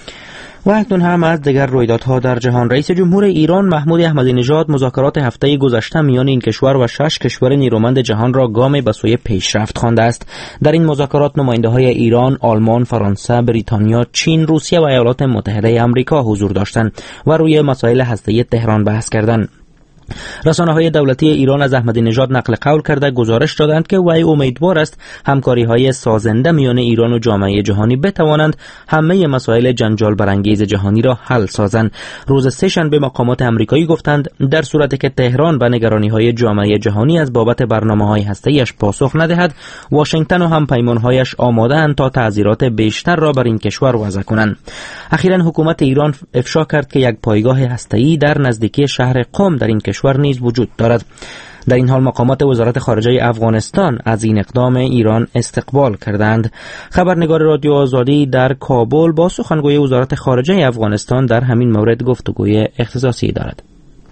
و اکنون هم از دیگر رویدادها در جهان. رئیس جمهور ایران محمود احمدی نژاد مذاکرات هفته گذشته میان این کشور و 6 کشور نیرومند جهان را گامی به سوی پیشرفت خوانده است. در این مذاکرات نماینده‌های ایران، آلمان، فرانسه، بریتانیا، چین، روسیه و ایالات متحده آمریکا حضور داشتند و روی مسائل هسته‌ای تهران بحث کردند. رسانه‌های دولتی ایران از احمدی نژاد نقل قول کرده گزارش دادند که وی امیدوار است همکاری‌های سازنده میان ایران و جامعه جهانی بتوانند همه مسائل جنجال برانگیز جهانی را حل سازند. روز سه‌شنبه مقامات آمریکایی گفتند در صورتی که تهران به نگرانی‌های جامعه جهانی از بابت برنامه‌های هسته‌ایش پاسخ ندهد، واشنگتن و همپیمان‌هایش آماده‌اند تا تعزیرات بیشتر را بر این کشور وضع کنند. اخیراً حکومت ایران افشا کرد که یک پایگاه هسته‌ای در نزدیکی شهر قم در این کشور نیز وجود دارد. در این حال مقامات وزارت خارجه افغانستان از این اقدام ایران استقبال کردند. خبرنگار رادیو آزادی در کابل با سخنگوی وزارت خارجه افغانستان در همین مورد گفتگوی اختصاصی دارد.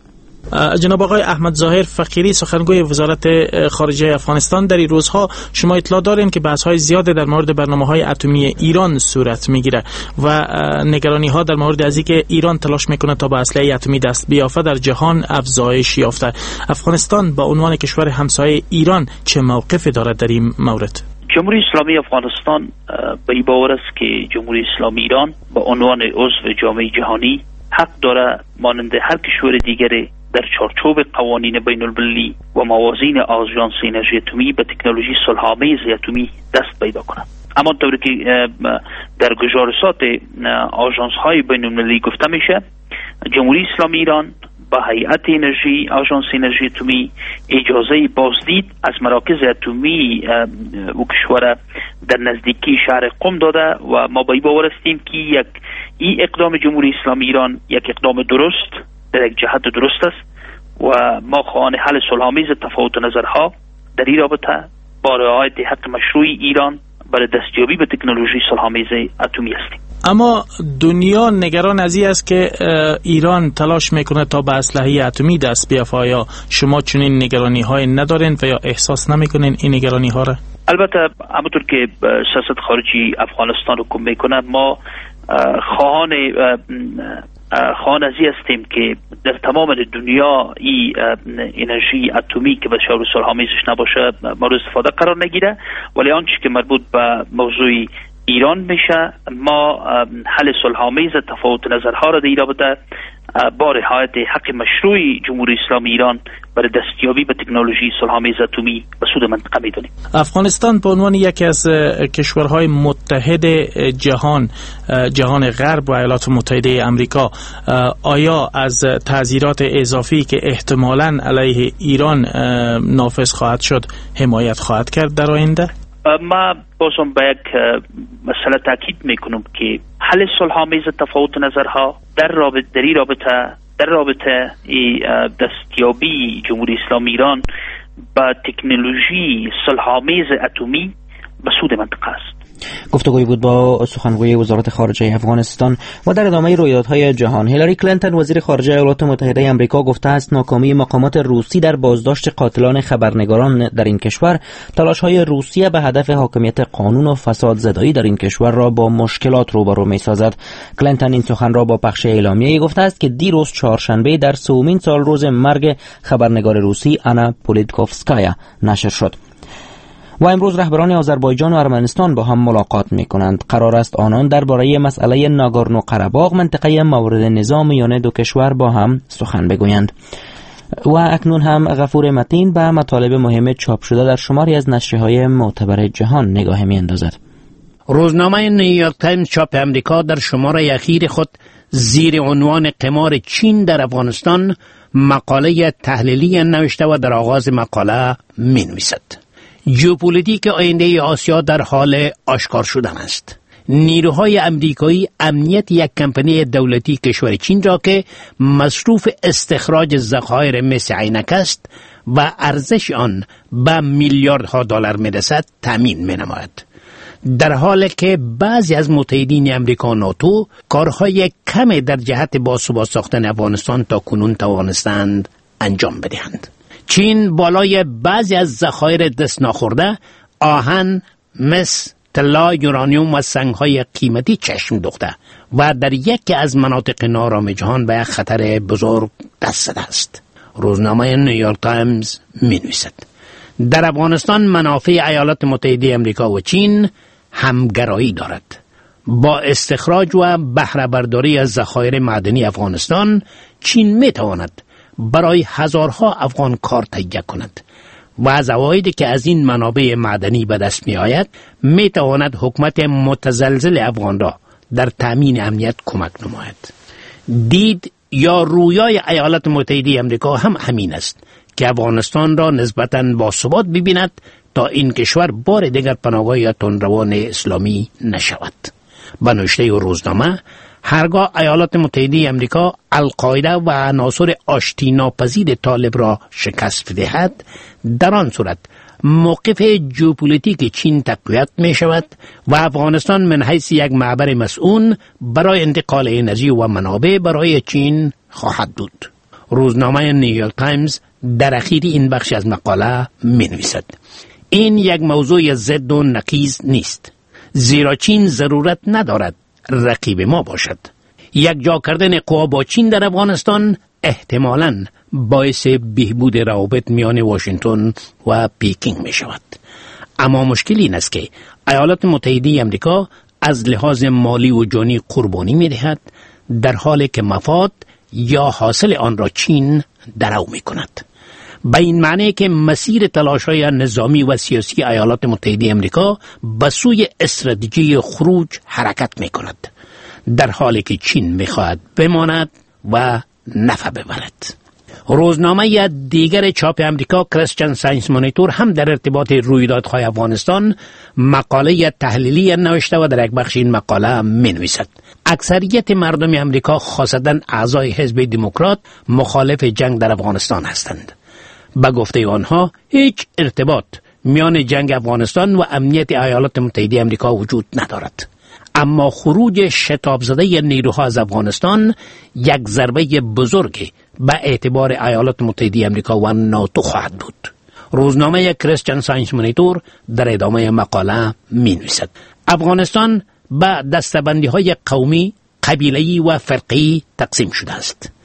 جناب آقای احمد ظاهر فقیری سخنگوی وزارت خارجه افغانستان، در این روزها شما اطلاع دارین که بحث‌های زیاد در مورد برنامه‌های اتمی ایران صورت می‌گیره و نگرانی‌ها در مورد از اینکه ایران تلاش می‌کنه تا به اسلحه اتمی دست بیافته در جهان افزایش یافته. افغانستان با عنوان کشور همسایه ایران چه موقفی دارد در این مورد؟ جمهوری اسلامی افغانستان به این باور است که جمهوری اسلامی ایران با عنوان عضو جامعه جهانی حق داره مانند هر کشور دیگری در چارچوب قوانین بین المللی و موازین آژانس انرژی اتمی به تکنولوژی صلح‌آمیز اتمی دست پیدا کنند. اما طوری که در گزارشات آژانس های بین المللی گفته میشه، جمهوری اسلامی ایران با هیئت انرژی، آژانس انرژی اتمی اجازه بازدید از مراکز اتمی و کشور در نزدیکی شهر قم داده و ما با این باور هستیم که این اقدام جمهوری اسلامی ایران یک اقدام درست در یک جهت درست است و ما خواهان حل صلح‌آمیز تفاوت نظرها در این رابطه با رعایت حق مشروع ایران برای دستیابی به تکنولوژی صلح‌آمیز اتمی هستیم. اما دنیا نگران از این است که ایران تلاش میکنه تا به اسلحه اتمی دست بیافته. یا شما چنین نگرانی های ندارین و یا احساس نمیکنین این نگرانی ها را؟ البته همونطور که سیاست خارجی افغانستان حکم میکنه، ما خواهان از این هستیم که در تمام دنیا این انرژی اتمی که به شعور صلح‌آمیزش نباشه مورد استفاده قرار نگیره، ولی آنچه که مربوط به موضوع ایران میشه، ما حل صلح‌آمیز تفاوت نظرها را در این رابطه با رعایت حق مشروع جمهوری اسلامی ایران برای دستیابی به تکنولوژی صلح‌آمیز اتمی به سود منطقه میدونیم. افغانستان به عنوان یکی از کشورهای متحد جهان غرب و ایالات متحده آمریکا، آیا از تعزیرات اضافی که احتمالاً علیه ایران نافذ خواهد شد حمایت خواهد کرد در آینده؟ ما بازم به یک مسئله تاکید میکنم که حل صلح‌آمیز تفاوت نظرها در رابطه دستیابی جمهوری اسلامی ایران با تکنولوژی صلح‌آمیز اتمی به سود منطقه است. گفتگوی بود با سخنگوی وزارت خارجه افغانستان. و در ادامه رویدادهای جهان، هیلاری کلینتون وزیر خارجه ایالات متحده آمریکا گفته است ناکامی مقامات روسی در بازداشت قاتلان خبرنگاران در این کشور تلاش‌های روسیه به هدف حاکمیت قانون و فساد زدایی در این کشور را با مشکلات روبرو می‌سازد. کلینتون این سخن را با پخش اعلامیه‌ای گفته است که دیروز چهارشنبه در 3مین سال روز مرگ خبرنگار روسی آنا پولیتکوفسکایا نشر شد. و امروز رهبران آذربایجان و ارمنستان با هم ملاقات می‌کنند. قرار است آنان درباره مسئله ناگورنو قره‌باغ، منطقه مورد نزاع میان دو کشور، با هم سخن بگویند. و اکنون هم غفور متین به مطالب مهم چاپ شده در شماری از نشریه‌های معتبر جهان نگاه می‌اندازد. روزنامه نیویورک تایمز چاپ امریکا در شماره اخیر خود زیر عنوان قمار چین در افغانستان مقاله تحلیلی نوشته و در آغاز مقاله می‌نویسد: ژئوپلیتیک آینده آسیا در حال آشکار شدن است. نیروهای امریکایی امنیت یک کمپانی دولتی کشور چین را که مصروف استخراج ذخایر مس عینک است و ارزش آن به میلیاردها دلار میرسد تامین مینماید، در حالی که بعضی از متحدین امریکا و ناتو کارهای کمی در جهت باثبات ساختن افغانستان تا کنون توانستند انجام بدهند. چین بالای بعضی از ذخایر دست ناخورده آهن، مس، طلا، یورانیوم و سنگ‌های قیمتی چشم دوخته و در یکی از مناطق ناآرام جهان به یک خطر بزرگ دست زده است. روزنامه نیویورک تایمز می‌نویسد: در افغانستان منافع ایالات متحده آمریکا و چین همگرایی دارد. با استخراج و بهره برداری از ذخایر معدنی افغانستان، چین می‌تواند برای هزارها افغان کار تهیه کند و از عوایدی که از این منابع معدنی به دست می آید می تواند حکومت متزلزل افغان را در تامین امنیت کمک نماید. دید یا رویای ایالات متحده آمریکا هم همین است که افغانستان را نسبتاً باثبات ببیند تا این کشور بار دیگر پناهگاه یا تندروان اسلامی نشود. به نوشته روزنامه، هرگاه ایالات متحده آمریکا القاعده و عناصر آشتی ناپذیر طالب را شکست بدهد، در آن صورت موقف ژئوپلیتیک چین تقویت می شود و افغانستان من حیث یک معبر مسئول برای انتقال انرژی و منابع برای چین خواهد بود. روزنامه نیویورک تایمز در اخیر این بخش از مقاله می نویسد: این یک موضوع ضد و نقیض نیست، زیرا چین ضرورت ندارد رقیب ما باشد. یک جا کردن قوا با چین در افغانستان احتمالاً باعث بهبود روابط میان واشنگتن و پکینگ می شود. اما مشکل این است که ایالات متحده آمریکا از لحاظ مالی و جانی قربانی می دهد، در حالی که مفاد یا حاصل آن را چین درو می کند. به این معنی که مسیر تلاش‌های نظامی و سیاسی ایالات متحده آمریکا به سوی استراتژی خروج حرکت می‌کند، در حالی که چین می‌خواهد بماند و نفع ببرد. روزنامه دیگر چاپ امریکا کریستین ساینس مانیتور هم در ارتباط رویدادهای افغانستان مقاله تحلیلی نوشته و در یک بخش این مقاله می‌نویسد: اکثریت مردم امریکا خاصتاً اعضای حزب دموکرات مخالف جنگ در افغانستان هستند. به گفته آنها هیچ ارتباط میان جنگ افغانستان و امنیت ایالات متحده آمریکا وجود ندارد، اما خروج شتاب زده نیروها از افغانستان یک ضربه بزرگ به اعتبار ایالات متحده آمریکا و ناتو خواهد بود. روزنامه کریستین ساینس مانیتور در ادامه مقاله می‌نویسد: افغانستان به دسته‌بندی‌های قومی، قبیله‌ای و فرقی تقسیم شده است.